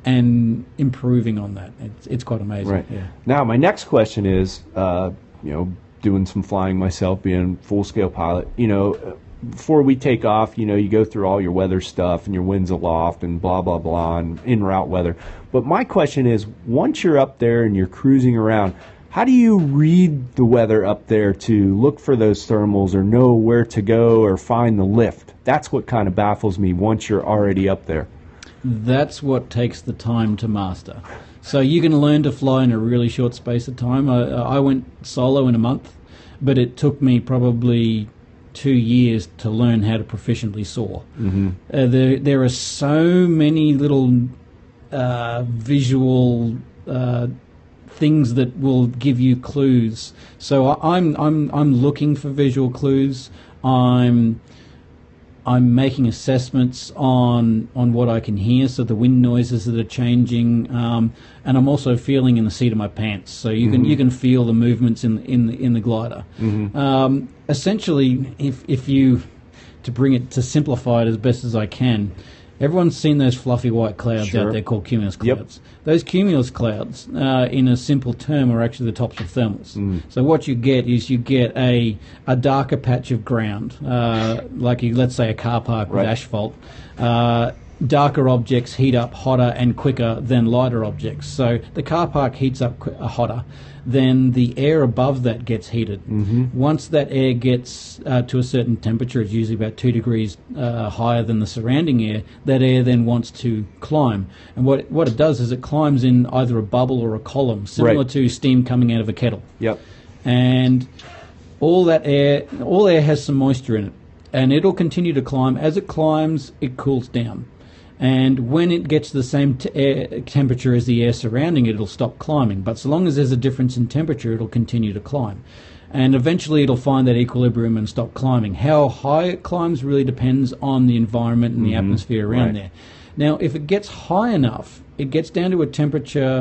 and improving on that. It's it's quite amazing. Right. Yeah. Now, my next question is, uh, you know, doing some flying myself, being full scale pilot, you know, uh, before we take off, you know, you go through all your weather stuff and your winds aloft and blah, blah, blah, and in route weather. But my question is, once you're up there and you're cruising around, how do you read the weather up there to look for those thermals or know where to go or find the lift? That's what kind of baffles me once you're already up there. That's what takes the time to master. So you can learn to fly in a really short space of time. I, I went solo in a month, but it took me probably two years to learn how to proficiently soar. Mm-hmm. Uh, there, there are so many little uh, visual uh, things that will give you clues. So I, I'm I'm I'm looking for visual clues. I'm I'm making assessments on on what I can hear, so the wind noises that are changing, um, and I'm also feeling in the seat of my pants, so you can you can feel the movements in in the, in the glider. Um, essentially, if if you to bring it to simplify it as best as I can, everyone's seen those fluffy white clouds Sure. out there called cumulus Yep. clouds. Those cumulus clouds, uh, in a simple term, are actually the tops of thermals. Mm. So what you get is you get a a darker patch of ground, uh, like you, let's say a car park with Right. asphalt. Uh, darker objects heat up hotter and quicker than lighter objects. So the car park heats up qu- uh, hotter, then the air above that gets heated. Mm-hmm. Once that air gets uh, to a certain temperature, it's usually about two degrees uh, higher than the surrounding air, that air then wants to climb. And what, what it does is it climbs in either a bubble or a column, similar Right. to steam coming out of a kettle. Yep. And all that air, all air has some moisture in it, and it'll continue to climb. As it climbs, it cools down. And when it gets the same t- air temperature as the air surrounding it, it'll stop climbing. But so long as there's a difference in temperature, it'll continue to climb. And eventually it'll find that equilibrium and stop climbing. How high it climbs really depends on the environment and the atmosphere around Right. there. Now, if it gets high enough, it gets down to a temperature,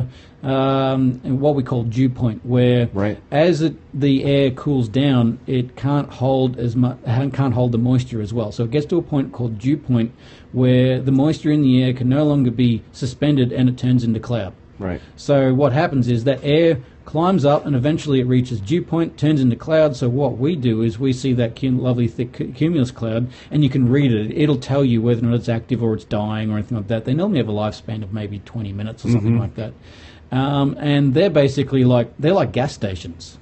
um, what we call dew point, where Right. as it, the air cools down, it can't hold as much, can't hold the moisture as well. So it gets to a point called dew point, where the moisture in the air can no longer be suspended and it turns into cloud. Right. So what happens is that air climbs up and eventually it reaches dew point, turns into cloud. So what we do is we see that cum- lovely thick cu- cumulus cloud, and you can read it. It'll tell you whether or not it's active or it's dying or anything like that. They normally have a lifespan of maybe twenty minutes or something like that. Um, and they're basically like, they're like gas stations.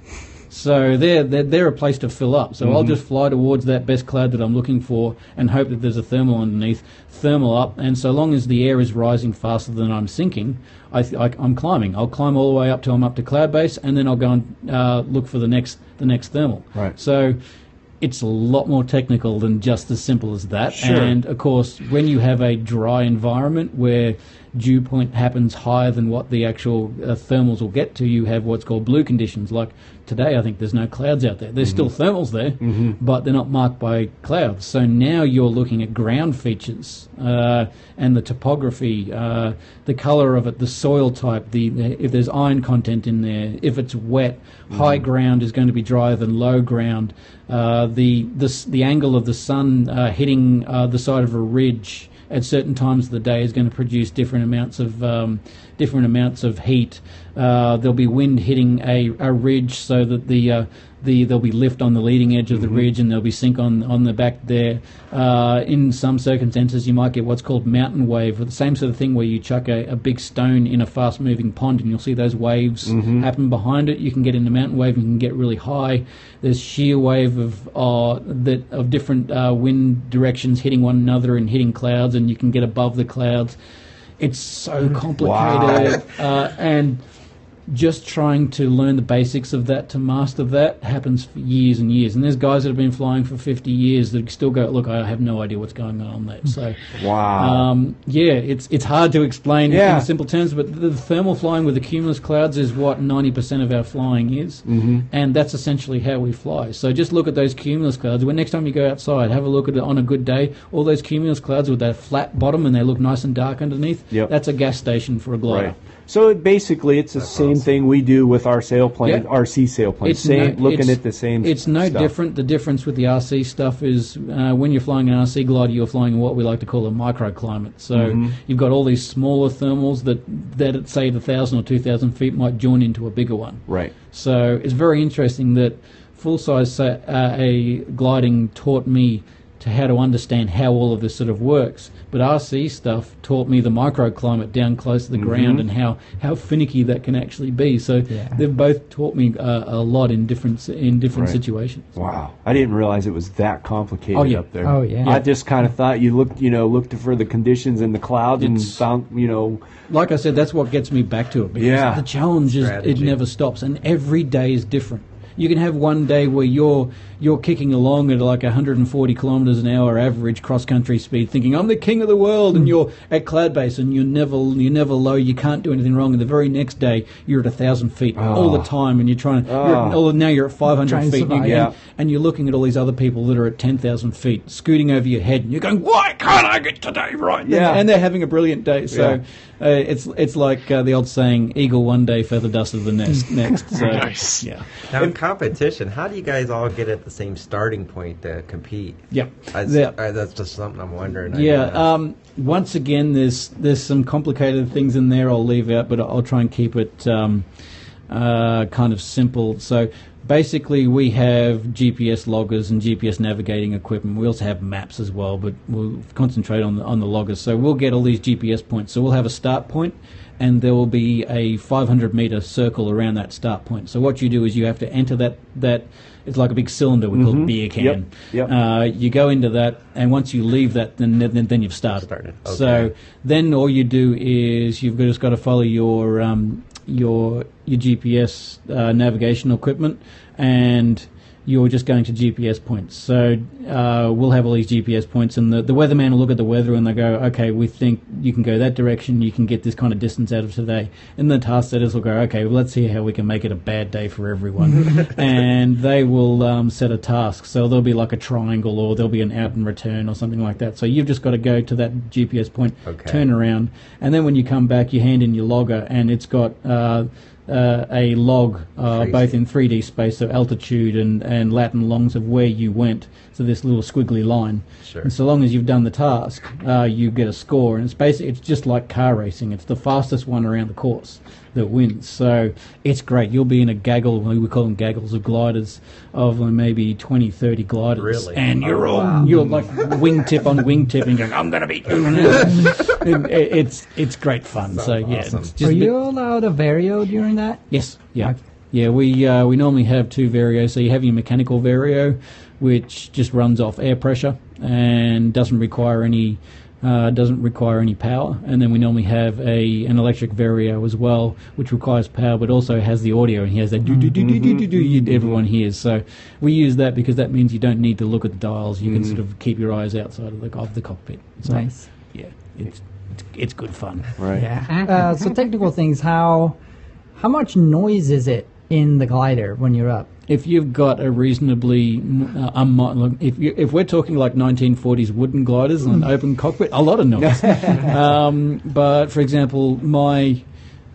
So they're, they're, they're a place to fill up. So I'll just fly towards that best cloud that I'm looking for and hope that there's a thermal underneath, thermal up, and so long as the air is rising faster than I'm sinking, I th- I, I'm climbing. I'll climb all the way up till I'm up to cloud base, and then I'll go and uh, look for the next the next thermal. Right. So it's a lot more technical than just as simple as that. Sure. And of course, when you have a dry environment where dew point happens higher than what the actual uh, thermals will get to, you have what's called blue conditions. Like today, I think there's no clouds out there. There's still thermals there, but they're not marked by clouds. So now you're looking at ground features uh, and the topography, uh, the color of it, the soil type, the, the if there's iron content in there, if it's wet, high ground is going to be drier than low ground. Uh, the, the the angle of the sun uh, hitting uh, the side of a ridge at certain times of the day is going to produce different amounts of um, different amounts of heat. Uh, there'll be wind hitting a, a ridge, so that the uh, the there'll be lift on the leading edge of the Mm-hmm. ridge, and there'll be sink on on the back there. Uh, in some circumstances, you might get what's called mountain wave, or the same sort of thing where you chuck a, a big stone in a fast-moving pond, and you'll see those waves Mm-hmm. happen behind it. You can get into mountain wave, and you can get really high. There's shear wave of uh, that of different uh, wind directions hitting one another and hitting clouds, and you can get above the clouds. It's so complicated, uh, and just trying to learn the basics of that, to master that, happens for years and years. And there's guys that have been flying for fifty years that still go, look, I have no idea what's going on on that. So, Wow. um, yeah, it's it's hard to explain Yeah. in simple terms, but the, the thermal flying with the cumulus clouds is what ninety percent of our flying is, Mm-hmm. and that's essentially how we fly. So just look at those cumulus clouds. When next time you go outside, have a look at it on a good day. All those cumulus clouds with that flat bottom and they look nice and dark underneath, Yep. that's a gas station for a glider. Right. So it basically, it's the same awesome. thing we do with our sailplane, Yeah. R C sailplanes. It's Same, no- looking it's- at the same. It's no stuff. different. The difference with the R C stuff is uh, when you're flying an R C glider, you're flying in what we like to call a microclimate. So Mm-hmm. you've got all these smaller thermals that, that at, say, the one thousand or two thousand feet might join into a bigger one. Right. So it's very interesting that full-size uh, a gliding taught me to how to understand how all of this sort of works. But R C stuff taught me the microclimate down close to the ground and how, how finicky that can actually be. So Yeah. they've both taught me uh, a lot in different in different Right. situations. Wow. I didn't realize it was that complicated Oh, yeah. up there. Oh, yeah. I just kind of thought you looked, you know, looked for the conditions in the clouds and It's- found, you know, Like I said, that's what gets me back to it. Because Yeah. the challenge is it Strategy. never stops, and every day is different. You can have one day where you're you're kicking along at like one hundred forty kilometres an hour average cross country speed, thinking I'm the king of the world, and you're at cloud base and you're never you're never low. You can't do anything wrong. And the very next day you're at a thousand feet all the time, and you're trying to. You're at, Oh. oh, now you're at five hundred Trying to feet, and, you, survive. Yeah. and, and you're looking at all these other people that are at ten thousand feet, scooting over your head, and you're going, why can't I get today right? Yeah. And, and they're having a brilliant day. So. Uh, it's it's like uh, the old saying, "Eagle one day, feather dusted the nest next." So, Nice. yeah, Now, in competition, how do you guys all get at the same starting point to compete? yeah, That's, Yeah. uh, that's just something I'm wondering. I yeah. guess. Um, once again, there's there's some complicated things in there. I'll leave out, but I'll try and keep it um, uh, kind of simple. So. Basically, we have G P S loggers and G P S navigating equipment. We also have maps as well, but we'll concentrate on the, on the loggers. So we'll get all these G P S points. So we'll have a start point, and there will be a five hundred meter circle around that start point. So what you do is you have to enter that that it's like a big cylinder we call it beer can. Yep, yep. Uh, you go into that, and once you leave that, then then, then you've started. Started, So okay. then all you do is you've just got to follow your um, your your G P S uh, navigation equipment, and you're just going to G P S points. So uh, we'll have all these G P S points, and the, the weatherman will look at the weather and they go, okay, we think you can go that direction, you can get this kind of distance out of today. And the task setters will go, okay, well, let's see how we can make it a bad day for everyone. And they will um, set a task. So there'll be like a triangle, or there'll be an out and return or something like that. So you've just got to go to that G P S point, Okay. turn around, and then when you come back, you hand in your logger, and it's got uh, uh, a log, uh, Crazy. both in three D space, so altitude and, and lat and longs of where you went, so this little squiggly line. Sure. And so long as you've done the task, uh, you get a score, and it's basically it's just like car racing. It's the fastest one around the course that wins. So it's great. You'll be in a gaggle, we call them gaggles of gliders, of maybe twenty, thirty gliders. Really? And you're Oh, all, wow. you're like wingtip on wingtip and going, I'm going to be doing it. And it- It's, it's great fun. Sounds So yeah, awesome. it's just Are a bit- you allowed a vario during that? Yes, yeah. Okay. Yeah, we uh, we normally have two varios. So you have your mechanical vario, which just runs off air pressure and doesn't require any uh, doesn't require any power. And then we normally have a an electric vario as well, which requires power, but also has the audio, and he has that do do do do do do do you- everyone hears. So we use that because that means you don't need to look at the dials. You can sort of keep your eyes outside of the of the cockpit. So, Nice. Yeah, it's it's, it's good fun. right. Yeah. Uh, so technical things. How how much noise is it in the glider when you're up? If you've got a reasonably, uh, um, if you, if we're talking like nineteen forties wooden gliders and an open cockpit, a lot of noise. um, but for example, my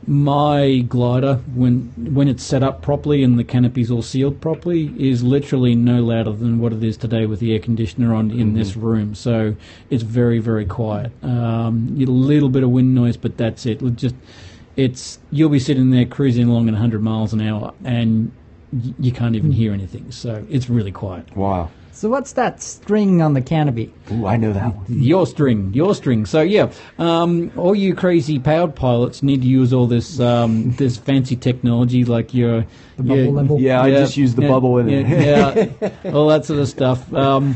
My glider, when when it's set up properly and the canopy's all sealed properly, is literally no louder than what it is today with the air conditioner on in mm-hmm. this room. So it's very, very quiet. Um, a little bit of wind noise, but that's it. Just it's you'll be sitting there cruising along at one hundred miles an hour, and y- you can't even hear anything. So it's really quiet. Wow. So what's that string on the canopy? Ooh, I know that one. Your string, your string. So yeah, um, all you crazy powered pilots need to use all this um, this fancy technology like your The bubble your, level? Yeah, I Yeah, just used the yeah, bubble in it. yeah, yeah, all that sort of stuff. Um,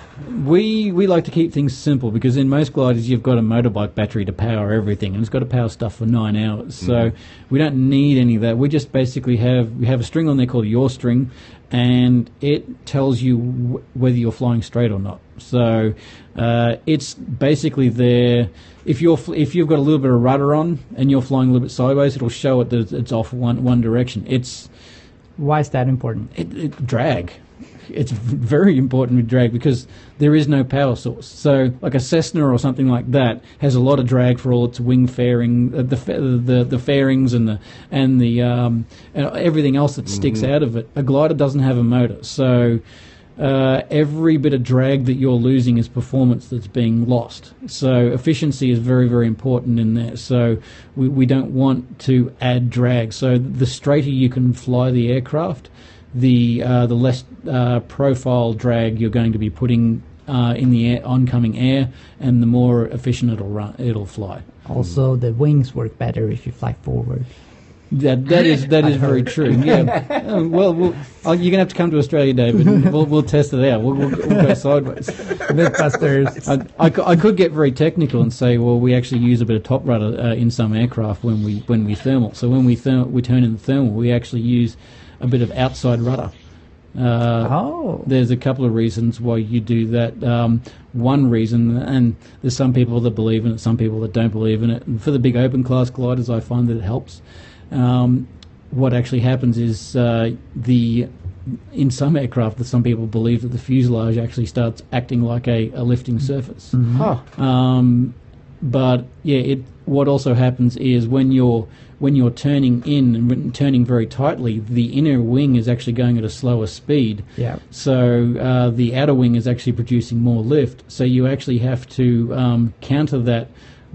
we we like to keep things simple because in most gliders you've got a motorbike battery to power everything, and it's got to power stuff for nine hours. So Mhm. we don't need any of that. We just basically have we have a string on there called your string, and it tells you w- whether you're flying straight or not. So uh, it's basically there. If you're fl- if you've got a little bit of rudder on and you're flying a little bit sideways, it'll show it that it's off one one direction. It's Why is that important? it, it, drag. It's v- very important with drag because there is no power source. So, like a Cessna or something like that has a lot of drag for all its wing fairing, uh, the, fa- the the fairings and the and the um, and everything else that sticks Mhm. out of it. A glider doesn't have a motor, so uh, every bit of drag that you're losing is performance that's being lost. So efficiency is very, very important in there. So we, we don't want to add drag. So the straighter you can fly the aircraft, the uh, the less uh, profile drag you're going to be putting uh, in the air, oncoming air, and the more efficient it'll run, it'll fly. Also, the wings work better if you fly forward. That that is that is very true. Yeah. Um, well, we'll oh, you're gonna have to come to Australia, David. And we'll we'll test it out. We'll, we'll, we'll go sideways. Mythbusters. I, I, cou- I could get very technical and say, well, we actually use a bit of top rudder uh, in some aircraft when we when we thermal. So when we thermal, we turn in the thermal, we actually use a bit of outside rudder. Uh, Oh. There's a couple of reasons why you do that. Um, one reason, and there's some people that believe in it, some people that don't believe in it. And for the big open class gliders, I find that it helps. Um, what actually happens is uh, the in some aircraft that some people believe that the fuselage actually starts acting like a, a lifting surface. Huh. Um, but yeah, it what also happens is when you're when you're turning in and when turning very tightly, the inner wing is actually going at a slower speed. Yeah. So uh, the outer wing is actually producing more lift. So you actually have to um, counter that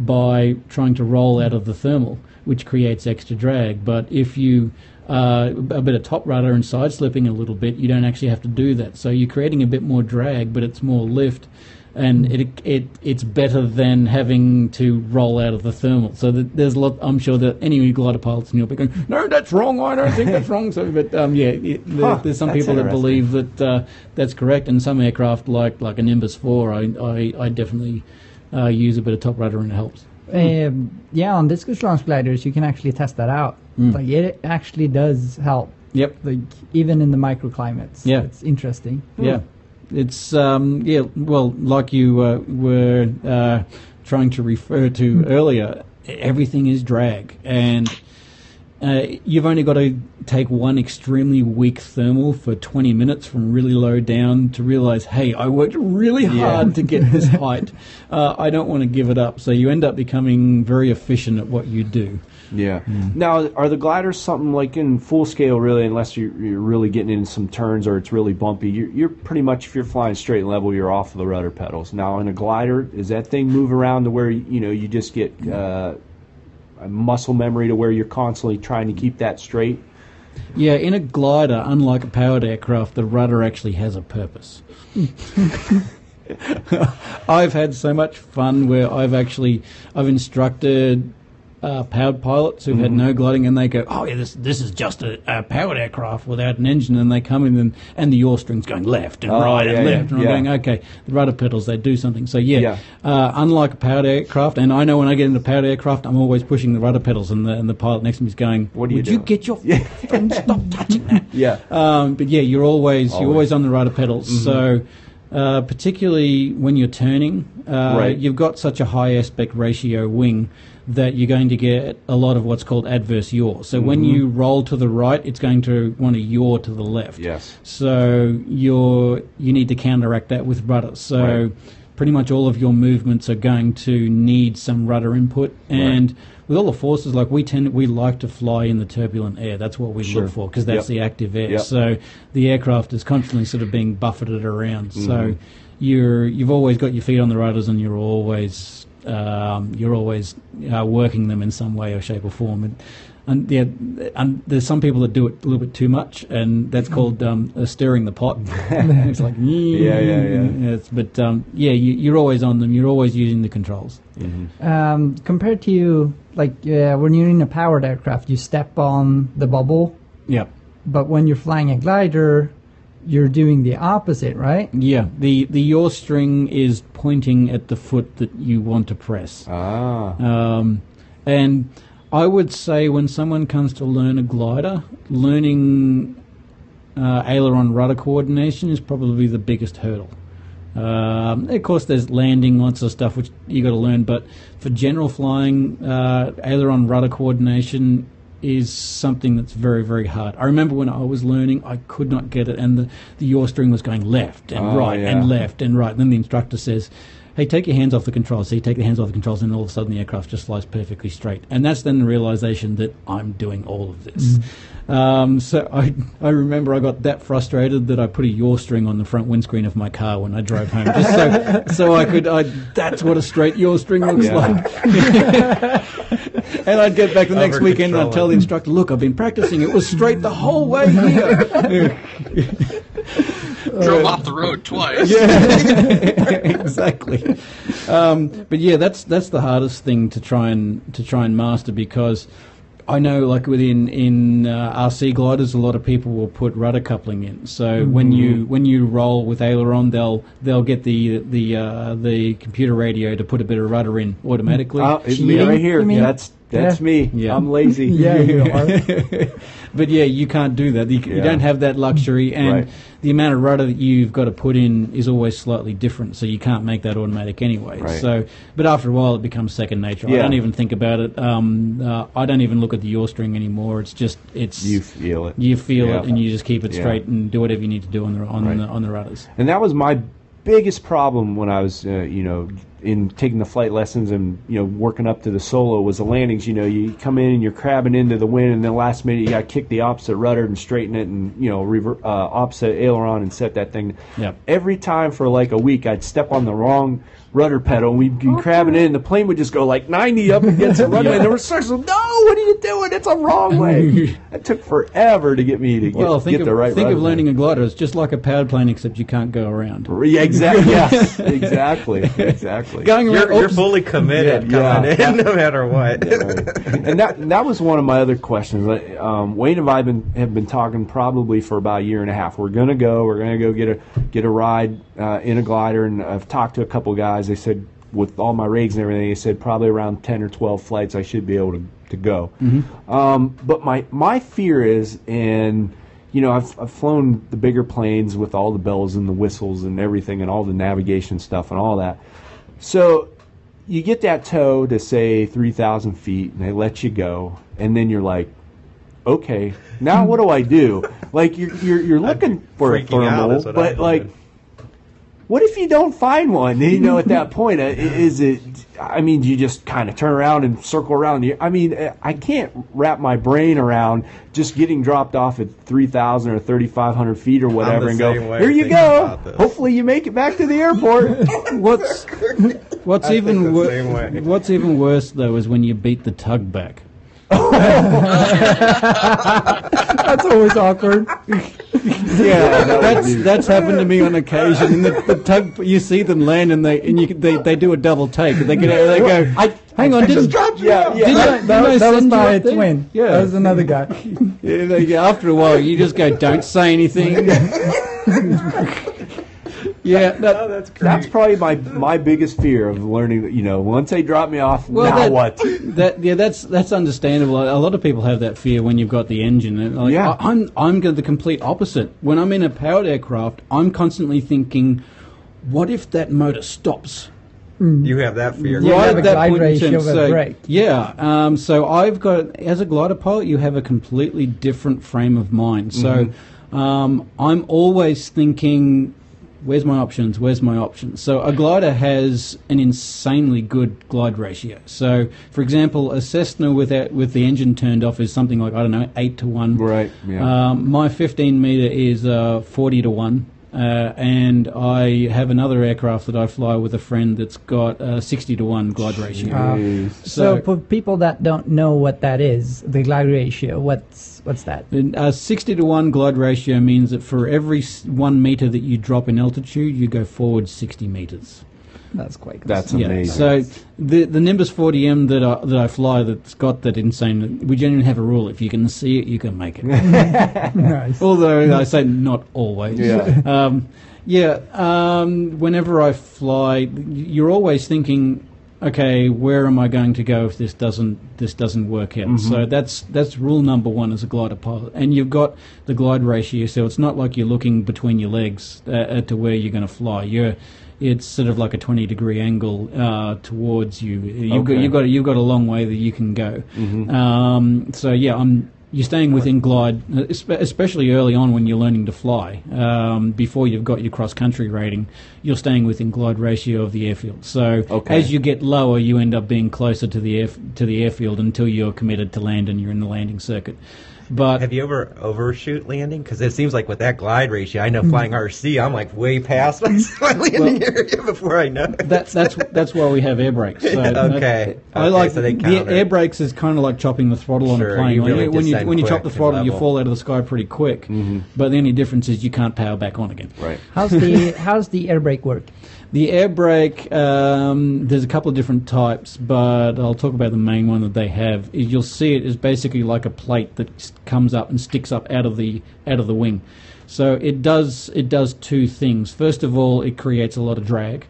by trying to roll out of the thermal, which creates extra drag. But if you uh, a bit of top rudder and side slipping a little bit, you don't actually have to do that. So you're creating a bit more drag, but it's more lift. And it, it it's better than having to roll out of the thermal. So that there's a lot. I'm sure that any glider pilots will be going, no, that's wrong. I don't think that's wrong. So, but um, yeah, it, there, Huh, there's some that's people that interesting. believe that uh, that's correct. And some aircraft, like like a Nimbus four, I I, I definitely uh, use a bit of top rudder and it helps. Um, yeah, on discus launch gliders, you can actually test that out. Mm. Like it actually does help. Yep. Like even in the microclimates. Yeah. It's interesting. Yeah, it's um, yeah. Well, like you uh, were uh, trying to refer to earlier, everything is drag, and uh, you've only got to take one extremely weak thermal for twenty minutes from really low down to realize, hey, I worked really hard to get this height. Uh, I don't want to give it up. So you end up becoming very efficient at what you do. Yeah. Now, are the gliders something like in full scale, really, unless you're, you're really getting into some turns or it's really bumpy, you're, you're pretty much, if you're flying straight and level, you're off of the rudder pedals. Now, in a glider, does that thing move around to where, you know, you just get uh, a muscle memory to where you're constantly trying to keep that straight? Yeah, in a glider, unlike a powered aircraft, the rudder actually has a purpose. I've had so much fun where I've actually I've instructed uh, powered pilots who've had no gliding, and they go, "Oh yeah, this this is just a, a powered aircraft without an engine," and they come in and, and the yaw string's going left and Oh, right yeah, and yeah, left, and I'm yeah. going, "Okay, the rudder pedals they do something." So yeah, Yeah. Uh, unlike a powered aircraft, and I know when I get into powered aircraft, I'm always pushing the rudder pedals, and the and the pilot next to me is going, What are you "Would you doing?" get your friend stop touching that?" Yeah. Um, but yeah, you're always, you're Always. always on the rudder pedals. So, uh, particularly when you're turning, uh, Right. you've got such a high aspect ratio wing that you're going to get a lot of what's called adverse yaw. So when you roll to the right, it's going to want to yaw to the left. Yes. So you're you need to counteract that with rudder. So Right. pretty much all of your movements are going to need some rudder input. And right. with all the forces, like we tend, we like to fly in the turbulent air. That's what we sure. look for because that's yep. the active air. Yep. So the aircraft is constantly sort of being buffeted around. Mm-hmm. So you're you've always got your feet on the rudders, and you're always um, you're always uh, working them in some way or shape or form. And, And yeah, and there's some people that do it a little bit too much, and that's called um, uh, stirring the pot. It's like yeah, yeah, yeah. It's, but um, yeah, you, you're always on them. You're always using the controls. Mm-hmm. Um, compared to you, like uh, when you're in a powered aircraft, you step on the bubble. Yeah. But when you're flying a glider, you're doing the opposite, right? Yeah. The the yaw string is pointing at the foot that you want to press. Ah. Um, and I would say when someone comes to learn a glider, learning uh, aileron rudder coordination is probably the biggest hurdle. Um, of course, there's landing, lots of stuff which you got to learn, but for general flying, uh, aileron rudder coordination is something that's very, very hard. I remember when I was learning, I could not get it, and the, the yaw string was going left and oh, right yeah. and left and right. And then the instructor says, hey, take your hands off the controls. So you take the hands off the controls, and all of a sudden the aircraft just flies perfectly straight. And that's then the realization that I'm doing all of this. Mm. Um, so I I remember I got that frustrated that I put a yaw string on the front windscreen of my car when I drove home, just so so I could. I, that's what a straight yaw string looks yeah. like. And I'd get back the next weekend and I'd tell the instructor, look, I've been practicing. It was straight the whole way here. Drove off the road twice. Yeah, exactly. Um, but yeah, that's that's the hardest thing to try and to try and master, because I know, like within in uh, R C gliders, a lot of people will put rudder coupling in. So mm-hmm. when you when you roll with aileron, they'll they'll get the the uh, the computer radio to put a bit of rudder in automatically. Oh, it's me right here. That's that's yeah. me. Yeah. I'm lazy. Yeah, you are. But yeah, you can't do that. You, yeah. you don't have that luxury, and right. the amount of rudder that you've got to put in is always slightly different. So you can't make that automatic anyway. Right. So, but after a while, it becomes second nature. Yeah. I don't even think about it. Um, uh, I don't even look at the yaw string anymore. It's just it's you feel it. You feel yeah. it, and you just keep it yeah. straight and do whatever you need to do on the on right. the on the rudders. And that was my biggest problem when I was, uh, you know, in taking the flight lessons and, you know, working up to the solo, was the landings. You know, you come in and you're crabbing into the wind, and then last minute you got to kick the opposite rudder and straighten it, and, you know, rever- uh, opposite aileron and set that thing. Yep. Every time for like a week, I'd step on the wrong rudder pedal, and we'd be crabbing in, and the plane would just go like ninety up against the runway, and the researchers would, no, what are you doing? It's a wrong way. It took forever to get me to get, well, think get of, the right think rudder of learning a glider. It's just like a powered plane, except you can't go around. Yeah, exactly. Yes, exactly, exactly. Going around, You're, you're fully committed Yeah, coming yeah. in, no matter what. Yeah, right. And that that was one of my other questions. Um, Wayne and I have been, have been talking probably for about a year and a half. We're gonna go. We're gonna go get a get a ride uh, in a glider, and I've talked to a couple guys. They said, with all my rigs and everything, they said probably around ten or twelve flights I should be able to, to go. Mm-hmm. Um, but my my fear is, and you know, I've I've flown the bigger planes with all the bells and the whistles and everything, and all the navigation stuff and all that. So you get that tow to say three thousand feet, and they let you go, and then you're like, okay, now what do I do? Like you're you're, you're looking for a thermal, but like, what if you don't find one? You know, at that point, uh, is it? I mean, do you just kind of turn around and circle around? The, I mean, I can't wrap my brain around just getting dropped off at three thousand or thirty-five hundred feet or whatever, and go, here you go. Hopefully, you make it back to the airport. What's what's even wor- what's even worse though is when you beat the tug back. That's always awkward. Yeah, that that's that's happened to me on occasion. And the, the tug, you see them land, and they and you they, they do a double take. They get they go. I, hang on, didn't dropped you. Yeah, yeah. Did That, I, that, did that was my twin. twin. Yeah, that was another guy. Yeah, they, yeah, after a while, you just go, don't say anything. Yeah, that, oh, that's great. That's probably my my biggest fear of learning. You know, once they drop me off, well, now that, what? That yeah, that's that's understandable. A lot of people have that fear when you've got the engine. Like, yeah, I, I'm I'm the complete opposite. When I'm in a powered aircraft, I'm constantly thinking, what if that motor stops? You have that fear. You right have a that glide point in ratio time. of a So, brake. yeah, um, so I've got, as a glider pilot, you have a completely different frame of mind. So Mm-hmm. um, I'm always thinking, Where's my options? Where's my options? So a glider has an insanely good glide ratio. So, for example, a Cessna with a, with the engine turned off is something like, I don't know, eight to one. Right. Yeah. Um, my fifteen meter is uh, forty to one. Uh, and I have another aircraft that I fly with a friend that's got a sixty to one glide ratio. Uh, so, for people that don't know what that is, the glide ratio, what's what's that? A sixty to one glide ratio means that for every one meter that you drop in altitude, you go forward sixty meters. That's quite good. That's yeah. amazing. So the the Nimbus forty M that I, that I fly that's got that insane, we generally have a rule: if you can see it, you can make it. Nice. Although I say not always. Yeah. Um, yeah. Um, whenever I fly, you're always thinking, okay, where am I going to go if this doesn't this doesn't work out? Mm-hmm. So that's that's rule number one as a glider pilot, and you've got the glide ratio. So it's not like you're looking between your legs uh, to where you're going to fly. You're It's sort of like a twenty degree angle uh, towards you. You've Okay. got you've got you've got a long way that you can go. Mm-hmm. Um, so yeah, I'm. You're staying within glide, espe- especially early on when you're learning to fly. Um, before you've got your cross country rating, you're staying within glide ratio of the airfield. So Okay. as you get lower, you end up being closer to the air, to the airfield until you're committed to land and you're in the landing circuit. But Have you ever overshoot landing? Because it seems like with that glide ratio, I know flying R C, I'm like way past my landing area before I know it. That, that's that's why we have air brakes. So, Okay. I Okay, like so they the counter. air brakes is kind of like chopping the throttle on Sure, a plane. you Like, really when you descend when you chop the quick and throttle, you level. fall out of the sky pretty quick. Mm-hmm. But the only difference is you can't power back on again. Right. How's the how's the air brake work? The air brake, um, there's a couple of different types, but I'll talk about the main one that they have. Is you'll see it is basically like a plate that s- comes up and sticks up out of the out of the wing. So it does it does two things. First of all, it creates a lot of drag,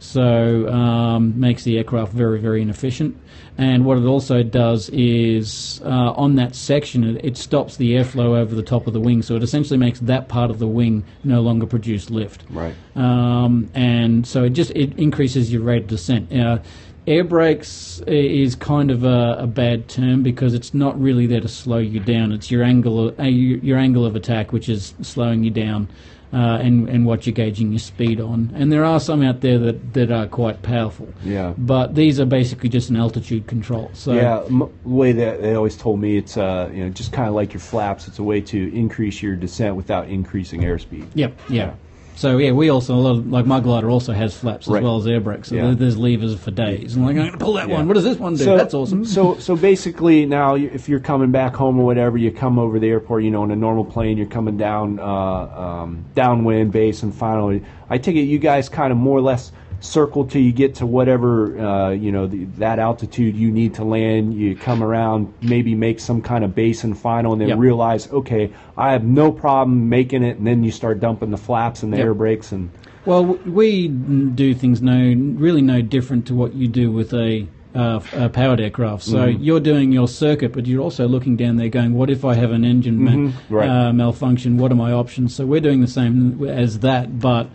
so um, makes the aircraft very very inefficient. And what it also does is uh, on that section, it, it stops the airflow over the top of the wing. So it essentially makes that part of the wing no longer produce lift. Right. Um, and so it just it increases your rate of descent. Uh, air brakes i- is kind of a, a bad term because it's not really there to slow you down. It's your angle of, uh, your, your angle of attack which is slowing you down. Uh, and, and what you're gauging your speed on. And there are some out there that, that are quite powerful. Yeah. But these are basically just an altitude control. So Yeah, m- the way that they always told me, it's uh, you know, just kind of like your flaps. It's a way to increase your descent without increasing airspeed. Yep, yeah. So yeah, we also a lot of, like my glider also has flaps as Right. well as air brakes. So Yeah. there- there's levers for days. And like I'm going to pull that Yeah. one. What does this one do? So That's awesome. So so basically now, you- if you're coming back home or whatever, you come over the airport. You know, in a normal plane, you're coming down uh, um, downwind, base, and finally, I take it you guys kind of more or less circle till you get to whatever uh, you know the, that altitude you need to land. You come around, maybe make some kind of base and final, and then Yep. realize, okay, I have no problem making it, and then you start dumping the flaps and the Yep. air brakes and. Well, w- we do things no really no different to what you do with a, uh, f- a powered aircraft. So Mm-hmm. you're doing your circuit, but you're also looking down there going, what if I have an engine ma- Mhm, right. uh, malfunction? What are my options? So we're doing the same as that, but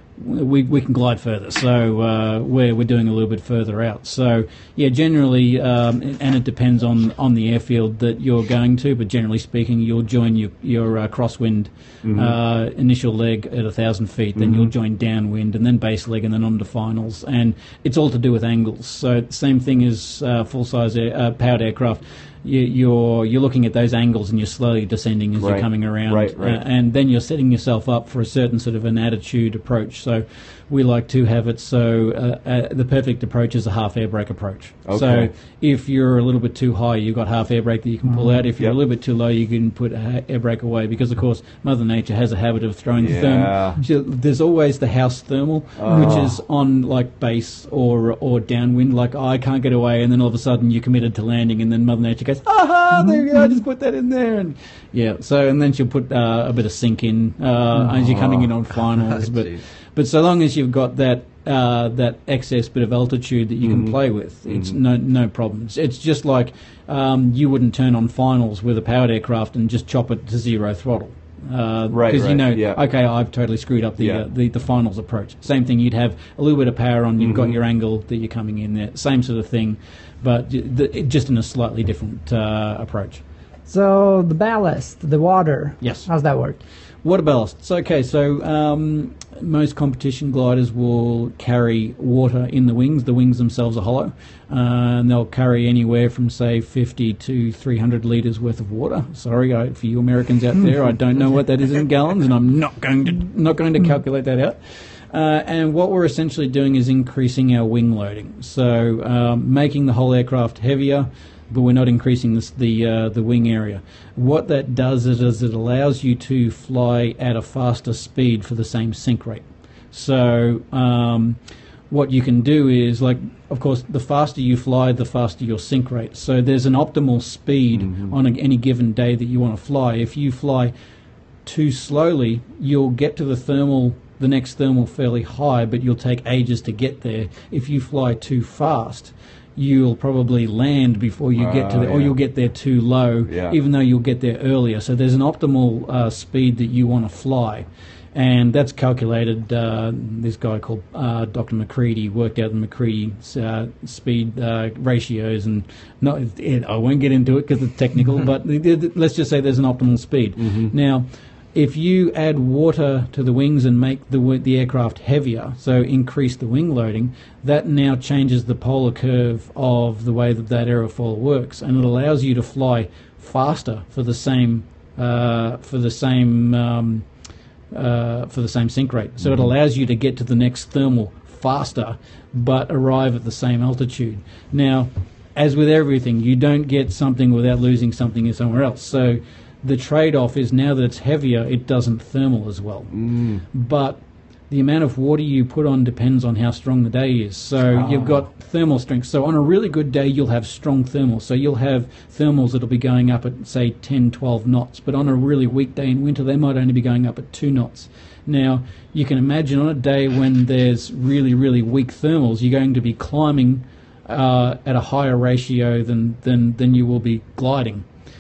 we we can glide further. So uh, we're we're doing a little bit further out. So yeah, generally, um, and it depends on on the airfield that you're going to, but generally speaking, you'll join your your uh, crosswind uh, initial leg at a thousand feet, then you'll join downwind, and then base leg, and then on to finals, and it's all to do with angles. So same thing as uh, full size air, uh, powered aircraft. You, you're you're looking at those angles and you're slowly descending as Right. you're coming around, Right, right. Uh, and then you're setting yourself up for a certain sort of an attitude approach. So we like to have it so uh, uh, the perfect approach is a half air brake approach. Okay. So if you're a little bit too high, you've got half air brake that you can pull out. If you're Yep. a little bit too low, you can put a ha- air brake away because, of course, Mother Nature has a habit of throwing the Yeah. thermal. She- There's always the house thermal, Oh. which is on like base or or downwind. Like oh, I can't get away, and then all of a sudden you're committed to landing, and then Mother Nature goes, "Aha! There you go. I just put that in there." And yeah, so and then she'll put uh, a bit of sink in uh, as you're coming in on finals, but. Jeez. But so long as you've got that uh, that excess bit of altitude that you Mm-hmm. can play with, it's no no problem. It's, it's just like um, you wouldn't turn on finals with a powered aircraft and just chop it to zero throttle. Uh, Right, because you right, know, yeah. okay, I've totally screwed up the, Yeah. uh, the the finals approach. Same thing, you'd have a little bit of power on, you've Mm-hmm. got your angle that you're coming in there, same sort of thing, but y- the, it, just in a slightly different uh, approach. So the ballast, the water. Yes. How's that work? Water ballasts. Okay, so um, most competition gliders will carry water in the wings. The wings themselves are hollow, uh, and they'll carry anywhere from say fifty to three hundred litres worth of water. Sorry, I, for you Americans out there, I don't know what that is in gallons, and I'm not going to not going to calculate that out. Uh, and what we're essentially doing is increasing our wing loading, so um, making the whole aircraft heavier, but we're not increasing this, the uh, the wing area. What that does is, is it allows you to fly at a faster speed for the same sink rate. So um, what you can do is, like, of course, the faster you fly, the faster your sink rate. So there's an optimal speed mm-hmm. on a, any given day that you want to fly. If you fly too slowly, you'll get to the thermal, the next thermal fairly high, but you'll take ages to get there. If you fly too fast, you'll probably land before you uh, get to the, yeah. or you'll get there too low, yeah. even though you'll get there earlier. So there's an optimal uh, speed that you want to fly, and that's calculated. Uh, this guy called uh, Doctor McCready worked out the McCready uh, speed uh, ratios, and not, it, I won't get into it because it's technical, but let's just say there's an optimal speed. Mm-hmm. Now, if you add water to the wings and make the the aircraft heavier, so increase the wing loading, that now changes the polar curve of the way that that aerofoil works, and it allows you to fly faster for the same uh, for the same um, uh, for the same sink rate. So mm-hmm. it allows you to get to the next thermal faster, but arrive at the same altitude. Now, as with everything, you don't get something without losing something somewhere else. So the trade-off is, now that it's heavier, it doesn't thermal as well. Mm. But the amount of water you put on depends on how strong the day is. So oh. you've got thermal strength. So on a really good day, you'll have strong thermals. So you'll have thermals that'll be going up at, say, ten, twelve knots. But on a really weak day in winter, they might only be going up at two knots. Now, you can imagine on a day when there's really, really weak thermals, you're going to be climbing uh, at a higher ratio than, than, than you will be gliding.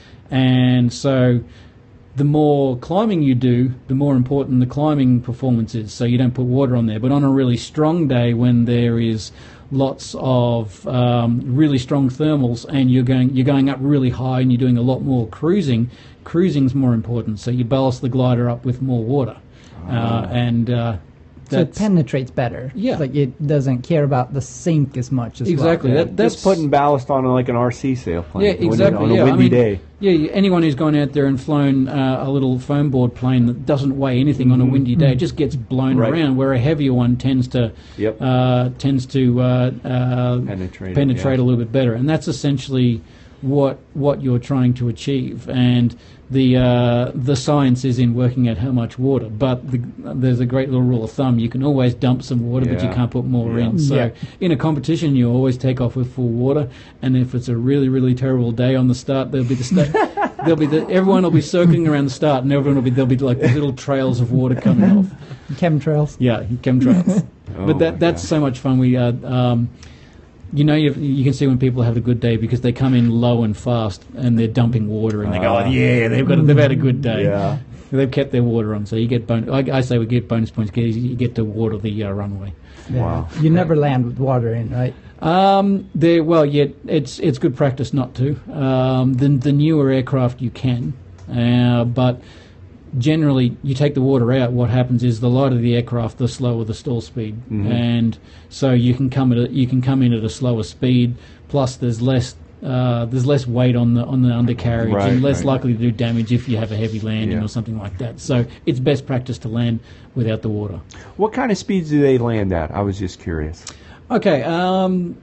And so the more climbing you do, the more important the climbing performance is. So you don't put water on there. But on a really strong day, when there is lots of um, really strong thermals, and you're going you're going up really high and you're doing a lot more cruising, cruising's more important. So you ballast the glider up with more water, oh. uh, and uh, so it penetrates better. Yeah, like it doesn't care about the sink as much as exactly. well. That, that's just putting ballast on like an R C sailplane. Yeah, exactly. On a yeah. windy I mean, day. Yeah, anyone who's gone out there and flown uh, a little foam board plane that doesn't weigh anything mm-hmm. on a windy day, it just gets blown right. around. Where a heavier one tends to yep. uh, tends to uh, uh, penetrate, penetrate yeah. a little bit better, and that's essentially what what you're trying to achieve. And the uh, the science is in working out how much water. But the, there's a great little rule of thumb: you can always dump some water, yeah. but you can't put more yeah. in. So yeah. in a competition, you always take off with full water. And if it's a really really terrible day on the start, there'll be the sta- there'll be the everyone will be circling around the start, and everyone will be there'll be like these little trails of water coming off. Chemtrails. Yeah, chemtrails. oh but that that's God. so much fun. We uh, um, you know, you you can see when people have a good day because they come in low and fast and they're dumping water and they go, oh, yeah, they've got they've had a good day. Yeah. They've kept their water on, so you get bon- I, I say we get bonus points because you get to water the uh, runway. Yeah. Wow. You never land with water in, right? Um, there, well, yeah, it's it's good practice not to. Um, the the newer aircraft you can, uh, but generally you take the water out. What happens is the lighter the aircraft, the slower the stall speed, mm-hmm. and so you can come at a, you can come in at a slower speed. Plus, there's less uh, there's less weight on the on the undercarriage, right, and less right. likely to do damage if you have a heavy landing yeah. or something like that. So it's best practice to land without the water. What kind of speeds do they land at? I was just curious. Okay, um,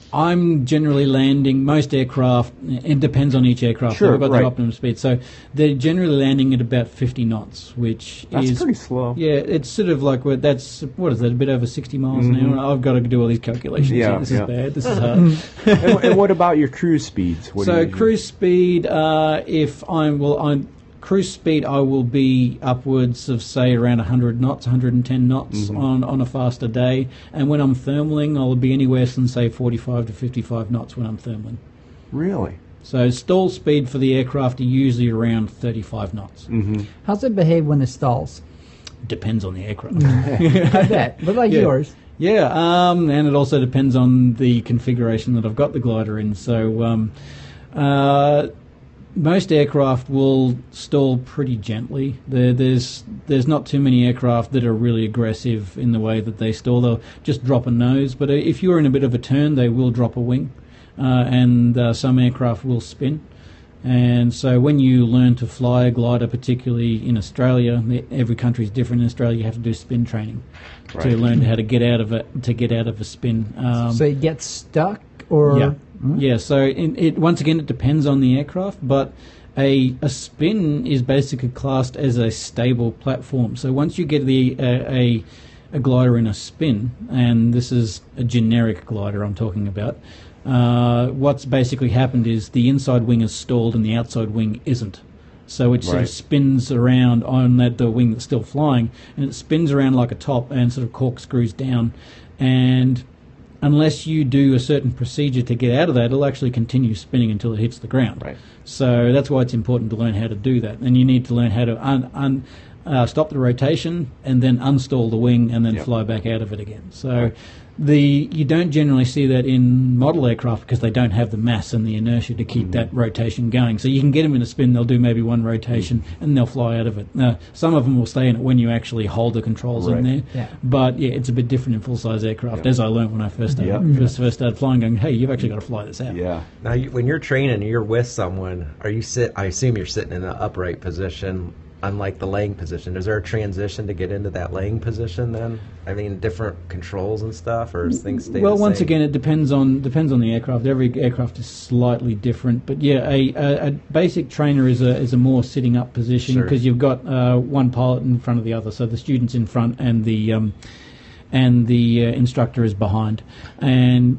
I'm generally landing most aircraft. It depends on each aircraft. Sure, They've got right. their optimum speed, so they're generally landing at about fifty knots, which That's is pretty slow. Yeah, it's sort of like what that's what is that? A bit over sixty miles Mm-hmm. an hour. I've got to do all these calculations. Yeah, here. This yeah. is bad. This is hard. and, and what about your cruise speeds? What do So you usually- cruise speed, uh, if I'm well, I'm cruise speed, I will be upwards of say around one hundred knots, one hundred ten knots Mm-hmm. on, on a faster day, and when I'm thermaling, I'll be anywhere from say forty-five to fifty-five knots when I'm thermaling. Really? So stall speed for the aircraft are usually around thirty-five knots. Mm-hmm. How's it behave when it stalls? Depends on the aircraft. I bet. But like Yeah. yours. Yeah, um, and it also depends on the configuration that I've got the glider in. So, um, uh, most aircraft will stall pretty gently. There, there's there's not too many aircraft that are really aggressive in the way that they stall. They'll just drop a nose, but if you're in a bit of a turn, they will drop a wing, uh, and uh, some aircraft will spin. And so when you learn to fly a glider, particularly in Australia, every country is different. In Australia, you have to do spin training right. to learn how to get out of it, to get out of a spin. Um, so it gets stuck, or yeah, mm-hmm. yeah. So in, it once again, it depends on the aircraft, but a a spin is basically classed as a stable platform. So once you get the a, a a glider in a spin, and this is a generic glider I'm talking about. Uh, what's basically happened is the inside wing is stalled and the outside wing isn't. So it sort right. of spins around on that the wing that's still flying, and it spins around like a top and sort of corkscrews down. And unless you do a certain procedure to get out of that, it'll actually continue spinning until it hits the ground. Right. So that's why it's important to learn how to do that. And you need to learn how to un, un, uh, stop the rotation and then unstall the wing and then yep. fly back out of it again. So. Right. The you don't generally see that in model aircraft because they don't have the mass and the inertia to keep mm. that rotation going. So you can get them in a spin, they'll do maybe one rotation mm. and they'll fly out of it. Now, some of them will stay in it when you actually hold the controls right. in there. Yeah. But yeah, it's a bit different in full-size aircraft, yeah. as I learned when I first started, yeah. first, first started flying, going, hey, you've actually got to fly this out. Yeah. Now, you, when you're training, you're with someone. Are you sit? I assume you're sitting in an upright position, unlike the laying position. Is there a transition to get into that laying position then? I mean, different controls and stuff, or is things stay well, the once same? again, it depends on depends on the aircraft. Every aircraft is slightly different, but yeah, a, a, a basic trainer is a is a more sitting up position because Sure. you've got uh, one pilot in front of the other, so the student's in front and the um, and the uh, instructor is behind, and.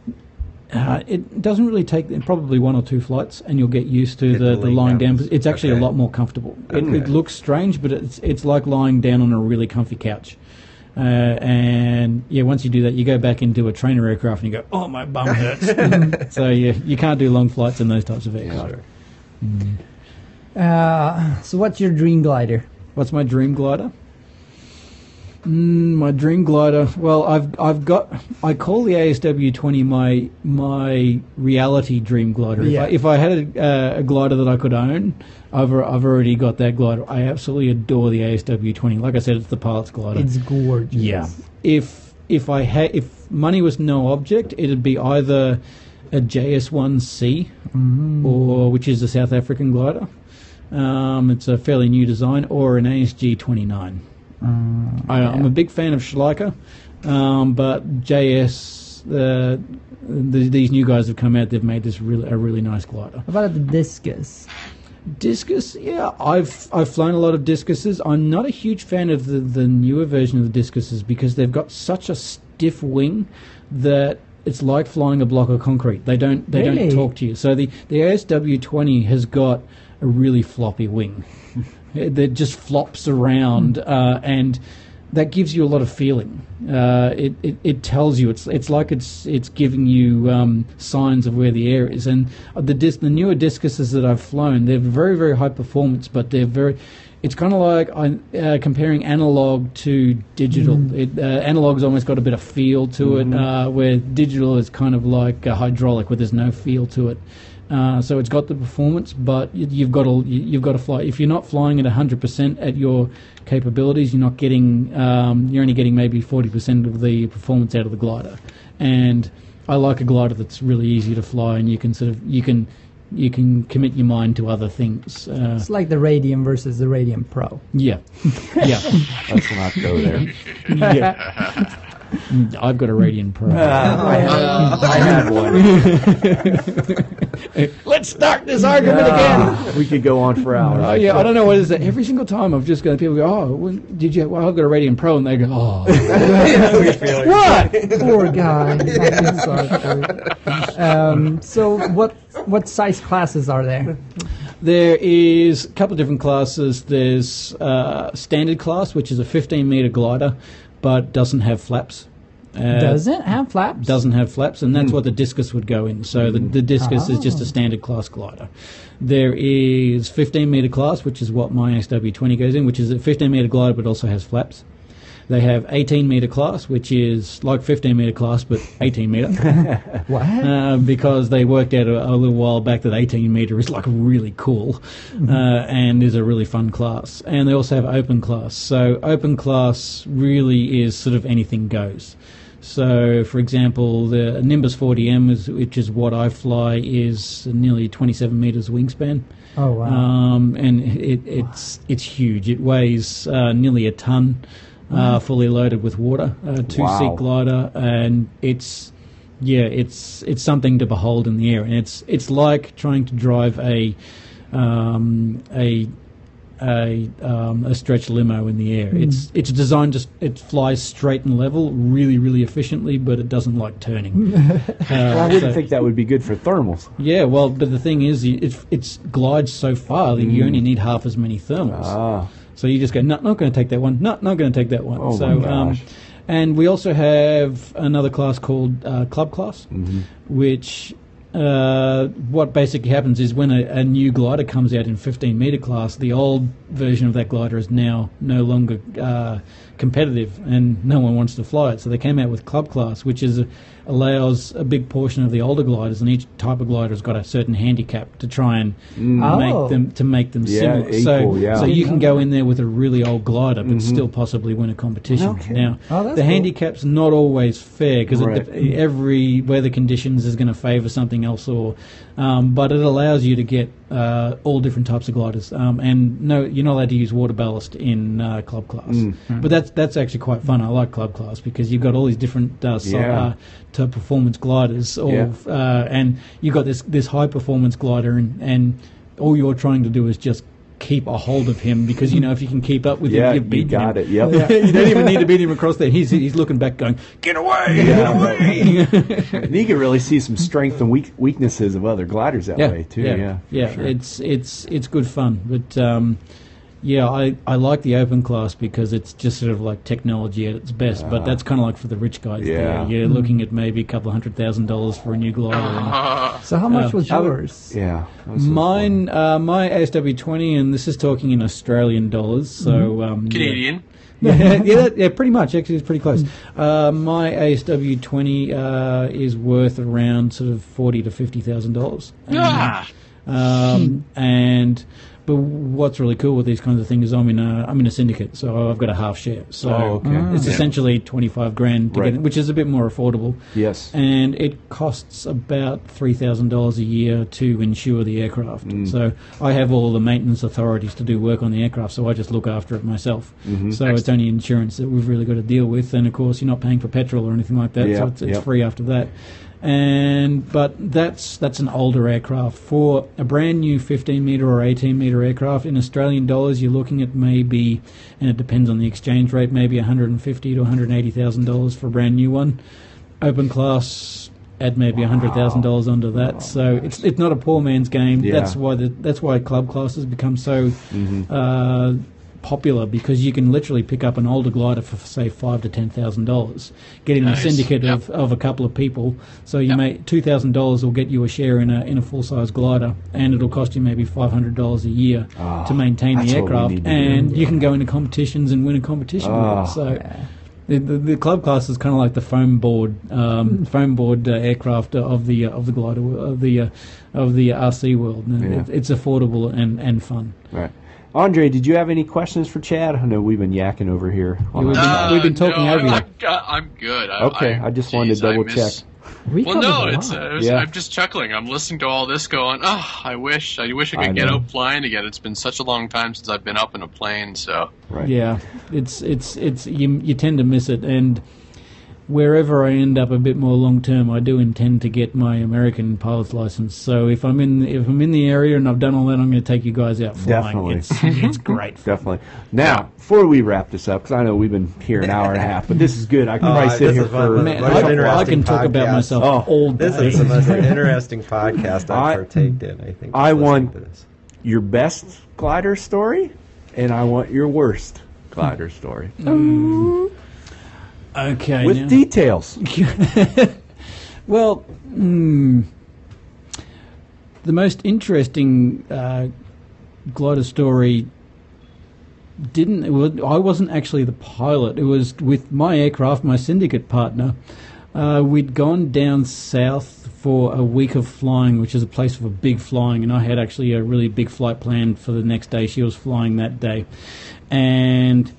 Uh, it doesn't really take probably one or two flights, and you'll get used to Get the, the the laying lying down. down. It's actually Okay. a lot more comfortable. It, Okay. it looks strange, but it's it's like lying down on a really comfy couch. Uh, and yeah, once you do that, you go back into a trainer aircraft and you go, "Oh, my bum hurts." So yeah, you can't do long flights in those types of aircraft. Sure. Uh, so what's your dream glider? What's my dream glider? Mm, my dream glider. Well, I've I've got. I call the A S W twenty my my reality dream glider. Yeah. If I, if I had a, uh, a glider that I could own, I've I've already got that glider. I absolutely adore the A S W twenty. Like I said, it's the pilot's glider. It's gorgeous. Yeah. If if I had if money was no object, it'd be either a J S one C Mm. or which is a South African glider. Um, it's a fairly new design, or an A S G twenty-nine. Mm, I, I'm yeah. a big fan of Schleicher, um, but J S, uh, the, these new guys have come out. They've made this really a really nice glider. How about the Discus? Discus, yeah, I've I've flown a lot of Discuses. I'm not a huge fan of the, the newer version of the Discuses because they've got such a stiff wing that it's like flying a block of concrete. They don't they Really? don't talk to you. So the the A S W twenty has got a really floppy wing that just flops around, uh, and that gives you a lot of feeling. Uh, it, it it tells you it's it's like it's it's giving you um, signs of where the air is. And the dis- the newer Discuses that I've flown, they're very very high performance, but they're very. It's kind of like uh, comparing analog to digital. Mm. It, uh, analog's almost got a bit of feel to Mhm. it, uh, where digital is kind of like uh, hydraulic, where there's no feel to it. Uh, so it's got the performance, but you, you've got to you've got to fly. If you're not flying at one hundred percent at your capabilities, you're not getting. Um, you're only getting maybe forty percent of the performance out of the glider. And I like a glider that's really easy to fly, and you can sort of you can you can commit your mind to other things. Uh, It's like the Radium versus the Radium Pro. yeah, yeah, Let's not go there. yeah. I've got a Radiant Pro. I, had, I had one. Let's start this argument again. We could go on for hours. Oh yeah, I don't know what is it. Every single time I've just got people go, oh, when did you? Well, I've got a Radiant Pro, and they go, oh, What? Poor guy. I'm sorry for you. Um, so what what size classes are there? There is a couple of different classes. There's uh, standard class, which is a fifteen meter glider, but doesn't have flaps. Uh, Does it have flaps? Doesn't have flaps, and that's what the Discus would go in. So the, the Discus is just Oh. a standard class glider. There is fifteen meter class, which is what my A S W twenty goes in, which is a fifteen meter glider, but also has flaps. They have eighteen meter class, which is like fifteen meter class, but eighteen meter. What? Uh, because they worked out a, a little while back that eighteen meter is like really cool uh, and is a really fun class. And they also have open class. So open class really is sort of anything goes. So, for example, the Nimbus forty M, is, which is what I fly, is nearly twenty-seven meters wingspan. Oh, wow. Um, and it, it's it's huge. It weighs uh, nearly a ton, uh, fully loaded with water, a two-seat Wow. glider, and it's yeah, it's it's something to behold in the air. And it's it's like trying to drive a um, a a um, a stretch limo in the air. Mm. It's it's designed just it flies straight and level, really really efficiently, but it doesn't like turning. uh, Well, I wouldn't so- think that would be good for thermals. yeah, well, but the thing is, you- it it's glides so far that you only need half as many thermals. Ah, So you just go, no, not going to take that one. No, not going to take that one. Oh, so, my Um, gosh. and we also have another class called uh, Club Class, mhm. which uh, what basically happens is when a, a new glider comes out in fifteen meter class, the old version of that glider is now no longer uh, competitive, and no one wants to fly it. So they came out with Club Class, which is a, allows a big portion of the older gliders, and each type of glider has got a certain handicap to try and Oh. make them to make them Yeah, similar. equal, so, yeah. so you can go in there with a really old glider, but Mhm. still possibly win a competition. Okay. Now, Oh, that's the cool. handicap's not always fair because Right. every weather conditions is going to favour something else, or um, but it allows you to get uh, all different types of gliders. Um, and no, you're not allowed to use water ballast in uh, Club Class, Mm. but that's that's actually quite fun. I like Club Class because you've got all these different uh, so, Yeah. uh, to performance gliders, or Yeah. uh, and you've got this this high performance glider, and, and all you're trying to do is just keep a hold of him, because you know if you can keep up with Yeah, him, you've you beaten got him. it. Yep. You don't even need to beat him across there. He's he's looking back, going, "Get away! Yeah, get away!" And you can really see some strength and weak, weaknesses of other gliders that yeah, way too. yeah, Yeah, for yeah. sure. It's it's it's good fun, but um, yeah, I, I like the open class because it's just sort of like technology at its best. Ah. But that's kind of like for the rich guys. Yeah. there. You're looking at maybe a couple of hundred thousand dollars for a new glider. and Uh, So how much Uh, was how- yours? yeah. that was so Mine, uh, my A S W twenty, and this is talking in Australian dollars, so um, yeah. Canadian. yeah, yeah, that- yeah, pretty much. Actually, it's pretty close. Uh, my A S W twenty uh, is worth around sort of forty to fifty thousand dollars. Ah, Um, and but what's really cool with these kinds of things is I'm in a I'm in a syndicate, so I've got a half share. So Oh, okay. it's Yeah. essentially twenty five grand to Right. get it, which is a bit more affordable. Yes. And it costs about three thousand dollars a year to insure the aircraft. Mm. So I have all the maintenance authorities to do work on the aircraft, so I just look after it myself. Mhm. So it's only insurance that we've really got to deal with, and of course you're not paying for petrol or anything like that, Yeah, so it's, it's yeah. free after that. And but that's that's an older aircraft. For a brand new fifteen meter or eighteen meter aircraft in Australian dollars, you're looking at maybe, and it depends on the exchange rate, maybe one hundred fifty to one hundred eighty thousand dollars for a brand new one. Open class, add maybe one hundred thousand dollars onto that. So it's it's not a poor man's game. Yeah. That's why the that's why club classes become so Mhm. uh, popular, because you can literally pick up an older glider for say five to ten thousand dollars, get in Nice. a syndicate Yep. of, of a couple of people. So you Yep. may two thousand dollars will get you a share in a in a full size glider, and it'll cost you maybe five hundred dollars a year Ah, to maintain that's the what we aircraft, need to and do. you can go into competitions and win a competition Ah. with it. So. The, the, the club class is kind of like the foam board, um, foam board uh, aircraft of the uh, of the glider of the uh, of the R C world. And Yeah. it, it's affordable and, and fun. Right. Andre, did you have any questions for Chad? I know we've been yakking over here. on we've the been- side. we've been talking no, over you. I'm, I'm good. I, Okay, I just wanted to geez, I double miss- check. We Well, covered no, a it's, lot. uh, it was, Yeah. I'm just chuckling. I'm listening to all this, going, "Oh, I wish, I wish I could I get know. out flying again." It's been such a long time since I've been up in a plane. So, Right. Yeah, it's it's it's you you tend to miss it, and wherever I end up a bit more long term, I do intend to get my American pilot's license. So if I'm in if I'm in the area and I've done all that, I'm going to take you guys out flying. Definitely. It's it's great. Definitely. Now, before we wrap this up, because I know we've been here an hour and a half, but this is good. I can Oh, probably sit this here is fun. for. Man, What I, an I interesting can talk about podcast. myself Oh, all day. This is the most interesting podcast I- I've partaked in. I think. I listening want- to this. your best glider story, and I want your worst glider story Okay. with now- details. Well, mm, the most interesting uh, glider story didn't. It was, I wasn't actually the pilot. It was with my aircraft, my syndicate partner. Uh, we'd gone down south for a week of flying, which is a place for big flying, and I had actually a really big flight planned for the next day. She was flying that day, and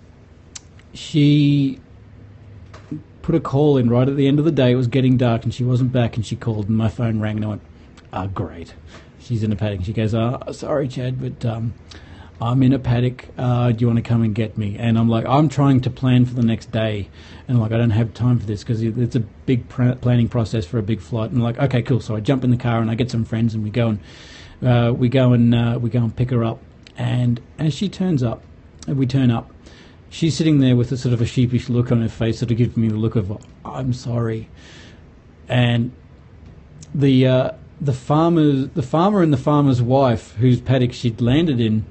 she put a call in right at the end of the day. It was getting dark, and she wasn't back, and she called, and my phone rang, and I went, "Ah, oh, great." She's in a paddock. She goes, "Oh, sorry, Chad, but um, I'm in a paddock. Uh, do you want to come and get me?" And I'm like, I'm trying to plan for the next day, and I'm like, I don't have time for this because it's a big pr- planning process for a big flight. And I'm like, okay, cool. So I jump in the car and I get some friends, and we go and uh, we go and uh, we go and pick her up. And as she turns up, and we turn up, she's sitting there with a sort of a sheepish look on her face, sort of gives me the look of, I'm sorry. And the uh, the farmer, the farmer and the farmer's wife, whose paddock she'd landed in,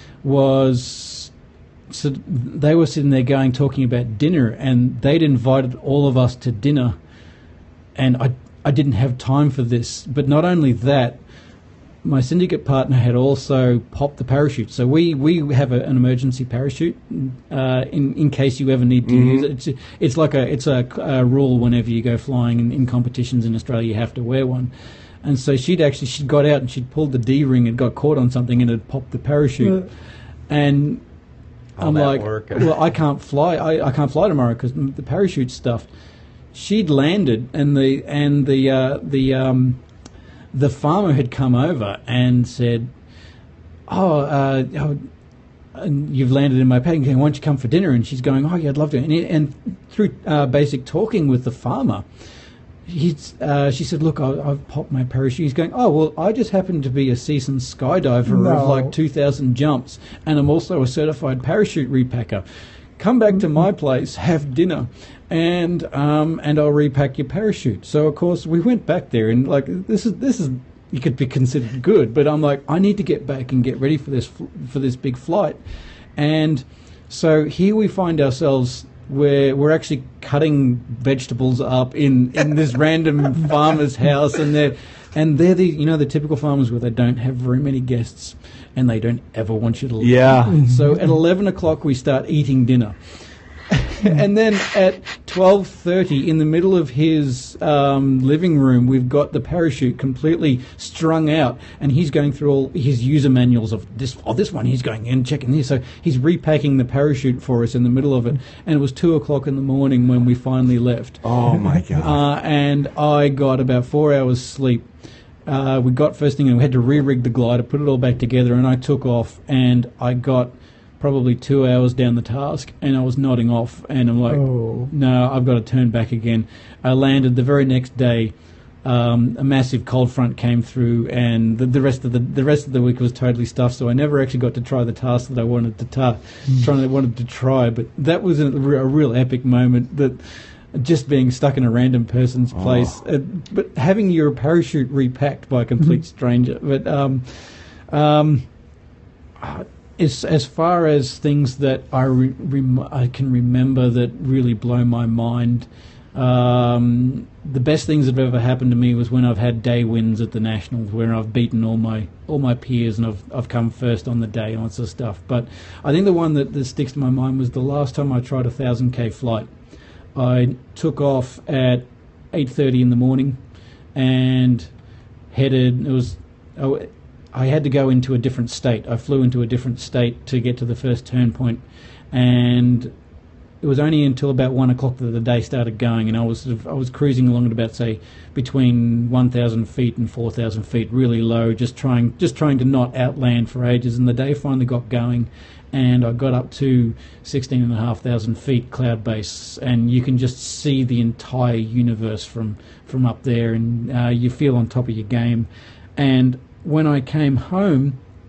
was so they were sitting there going talking about dinner, and they'd invited all of us to dinner, and I I didn't have time for this. But not only that, my syndicate partner had also popped the parachute. So we, we have a, an emergency parachute uh, in in case you ever need to mm-hmm. use it. It's it's like a it's a, a rule whenever you go flying in, in competitions in Australia, you have to wear one. And so she'd actually she'd got out and she'd pulled the D ring and got caught on something and had popped the parachute. Yeah. And All I'm like, work. well, I can't fly. I, I can't fly tomorrow because the parachute's stuffed. She'd landed, and the and the uh, the um, the farmer had come over and said, "Oh, uh, oh and you've landed in my paddock. Why don't you come for dinner?" And she's going, "Oh, yeah, I'd love to." And, it, and through uh, basic talking with the farmer, He's, uh, she said, "Look, I, I've popped my parachute." He's going, "Oh, well, I just happen to be a seasoned skydiver no. of like two thousand jumps, and I'm also a certified parachute repacker. Come back to my place, have dinner, and um, and I'll repack your parachute." So, of course, we went back there, and like this is this is you could be considered good, but I'm like, I need to get back and get ready for this for this big flight, and so here we find ourselves. Where we're actually cutting vegetables up in, in this random farmer's house, and they're and they're the you know the typical farmers where they don't have very many guests and they don't ever want you to leave. Yeah. So at eleven o'clock we start eating dinner, and then at twelve thirty in the middle of his um, living room we've got the parachute completely strung out, and he's going through all his user manuals of this. Oh, this one he's going in checking this. So he's repacking the parachute for us in the middle of it, and it was two o'clock in the morning when we finally left. Oh my god! Uh, and I got about four hours sleep. Uh, we got first thing and we had to re-rig the glider, put it all back together, and I took off, and I got probably two hours down the task, and I was nodding off, and I'm like, oh. no, I've got to turn back again. I landed the very next day. Um, a massive cold front came through, and the, the rest of the the rest of the week was totally stuffed. So I never actually got to try the task that I wanted to ta- mm. trying to wanted to try. But that was a, a real epic moment. That just being stuck in a random person's oh. place, uh, but having your parachute repacked by a complete mm-hmm. stranger. But um, um. Uh, As as far as things that I re, rem, I can remember that really blow my mind, um, the best things that have ever happened to me was when I've had day wins at the Nationals, where I've beaten all my all my peers and I've I've come first on the day and all that sort of stuff. But I think the one that, that sticks to my mind was the last time I tried a thousand k flight. I took off at eight thirty in the morning, and headed. It was. Oh, I had to go into a different state. I flew into a different state to get to the first turn point, and it was only until about one o'clock that the day started going, and I was sort of, I was cruising along at about say between one thousand feet and four thousand feet, really low, just trying just trying to not outland for ages. And the day finally got going, and I got up to sixteen and a half thousand feet cloud base, and you can just see the entire universe from from up there, and uh, you feel on top of your game. And when I came home,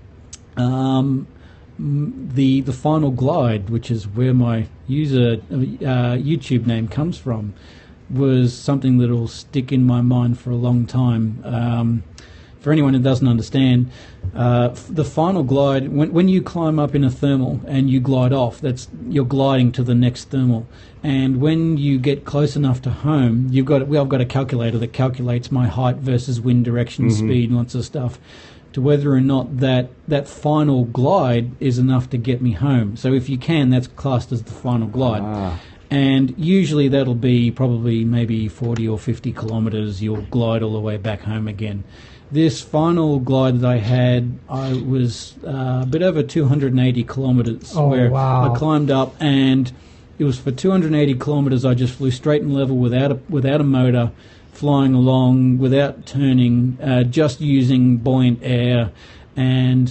um, the the final glide, which is where my user uh, YouTube name comes from, was something that will stick in my mind for a long time. Um, for anyone who doesn't understand, uh, the final glide, when when you climb up in a thermal and you glide off, that's you're gliding to the next thermal. And when you get close enough to home, you've got well, I've got a calculator that calculates my height versus wind direction, mm-hmm. speed, and lots of stuff. to whether or not that, that final glide is enough to get me home. So if you can, that's classed as the final glide. Ah. And usually that'll be probably maybe forty or fifty kilometres. You'll glide all the way back home again. This final glide that I had, I was uh, a bit over two hundred eighty kilometres, Oh, where wow. I climbed up, and it was for two hundred eighty kilometres. I just flew straight and level without a, without a motor, flying along without turning, uh, just using buoyant air. And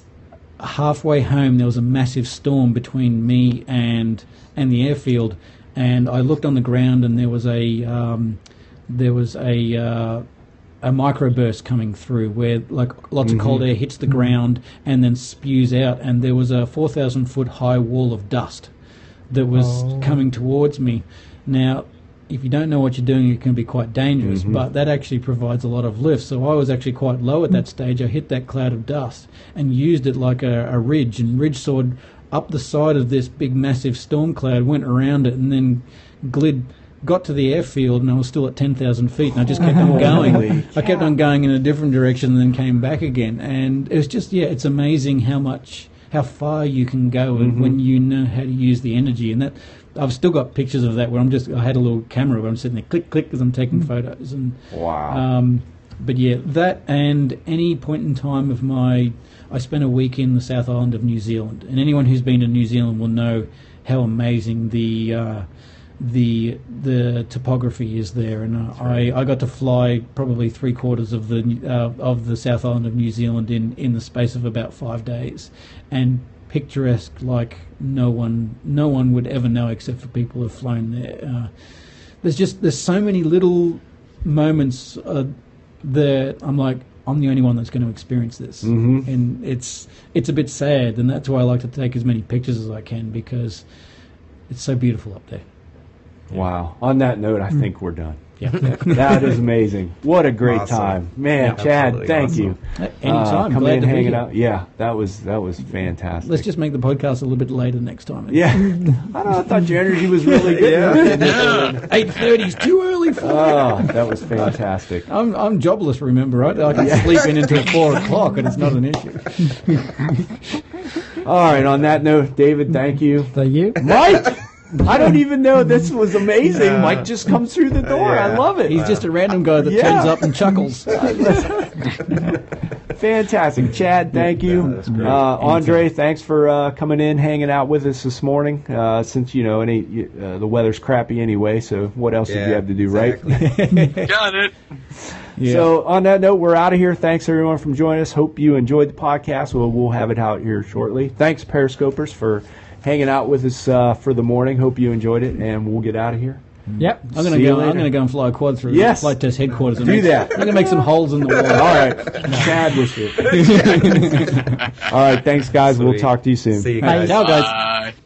halfway home, there was a massive storm between me and and the airfield, and I looked on the ground, and there was a um, there was a uh, a microburst coming through where like lots Mhm. of cold air hits the ground and then spews out, and there was a four thousand foot high wall of dust that was Oh. coming towards me. Now, if you don't know what you're doing, it can be quite dangerous, Mhm. but that actually provides a lot of lift. So I was actually quite low at that stage. I hit that cloud of dust and used it like a, a ridge, and ridge soared up the side of this big massive storm cloud, went around it, and then glid, got to the airfield, and I was still at ten thousand feet, and I just kept on going. Holy I kept on going in a different direction and then came back again. And it was just, yeah, it's amazing how much, how far you can go Mhm. when you know how to use the energy. And that, I've still got pictures of that where I'm just, I had a little camera where I'm sitting there, click, click, as I'm taking photos. And Wow. um, but yeah, that and any point in time of my, I spent a week in the South Island of New Zealand, and anyone who's been to New Zealand will know how amazing the uh, the the topography is there. And uh, I I got to fly probably three quarters of the uh, of the South Island of New Zealand in in the space of about five days, and picturesque like no one no one would ever know except for people who've flown there. Uh, there's just there's so many little moments uh, that I'm like, I'm the only one that's going to experience this. Mhm. And it's it's a bit sad, and that's why I like to take as many pictures as I can, because it's so beautiful up there. Wow. On that note, I think we're done. Yeah. That is amazing. What a great Awesome. time. Man, Yeah, Chad, absolutely thank awesome. you. Anytime. Uh, coming Glad in, to be hanging here. out. Yeah, that was that was fantastic. Let's just make the podcast a little bit later next time. Yeah. I don't know, I thought your energy was really good. Yeah. eight thirty is too early for me. Oh, that was fantastic. I'm I'm jobless, remember, right? I can sleep in until four o'clock, and it's not an issue. All right, on that note, David, thank you. Thank you. Mike! I don't even know. This was amazing. Yeah. Mike just comes through the door. I Yeah. love it. He's just a random guy that Yeah. turns up and chuckles. Fantastic. Chad, thank you. Yeah, that's great. Uh, Andre, thanks for uh, coming in, hanging out with us this morning. Uh, since, you know, any uh, the weather's crappy anyway, so what else did you Yeah, have to do, right? exactly. Got it. Yeah. So on that note, we're out of here. Thanks everyone for joining us. Hope you enjoyed the podcast. We'll, we'll have it out here shortly. Thanks, Periscopers, for hanging out with us uh, for the morning. Hope you enjoyed it, and we'll get out of here. Yep. I'm gonna See you go. later. I'm gonna go and fly a quad through Yes. flight test headquarters. And Do make, that. I'm gonna make some holes in the wall. All right. Chad was it. All right. Thanks, guys. We'll Sweet. talk to you soon. See you Hey, guys. ciao, guys. Bye.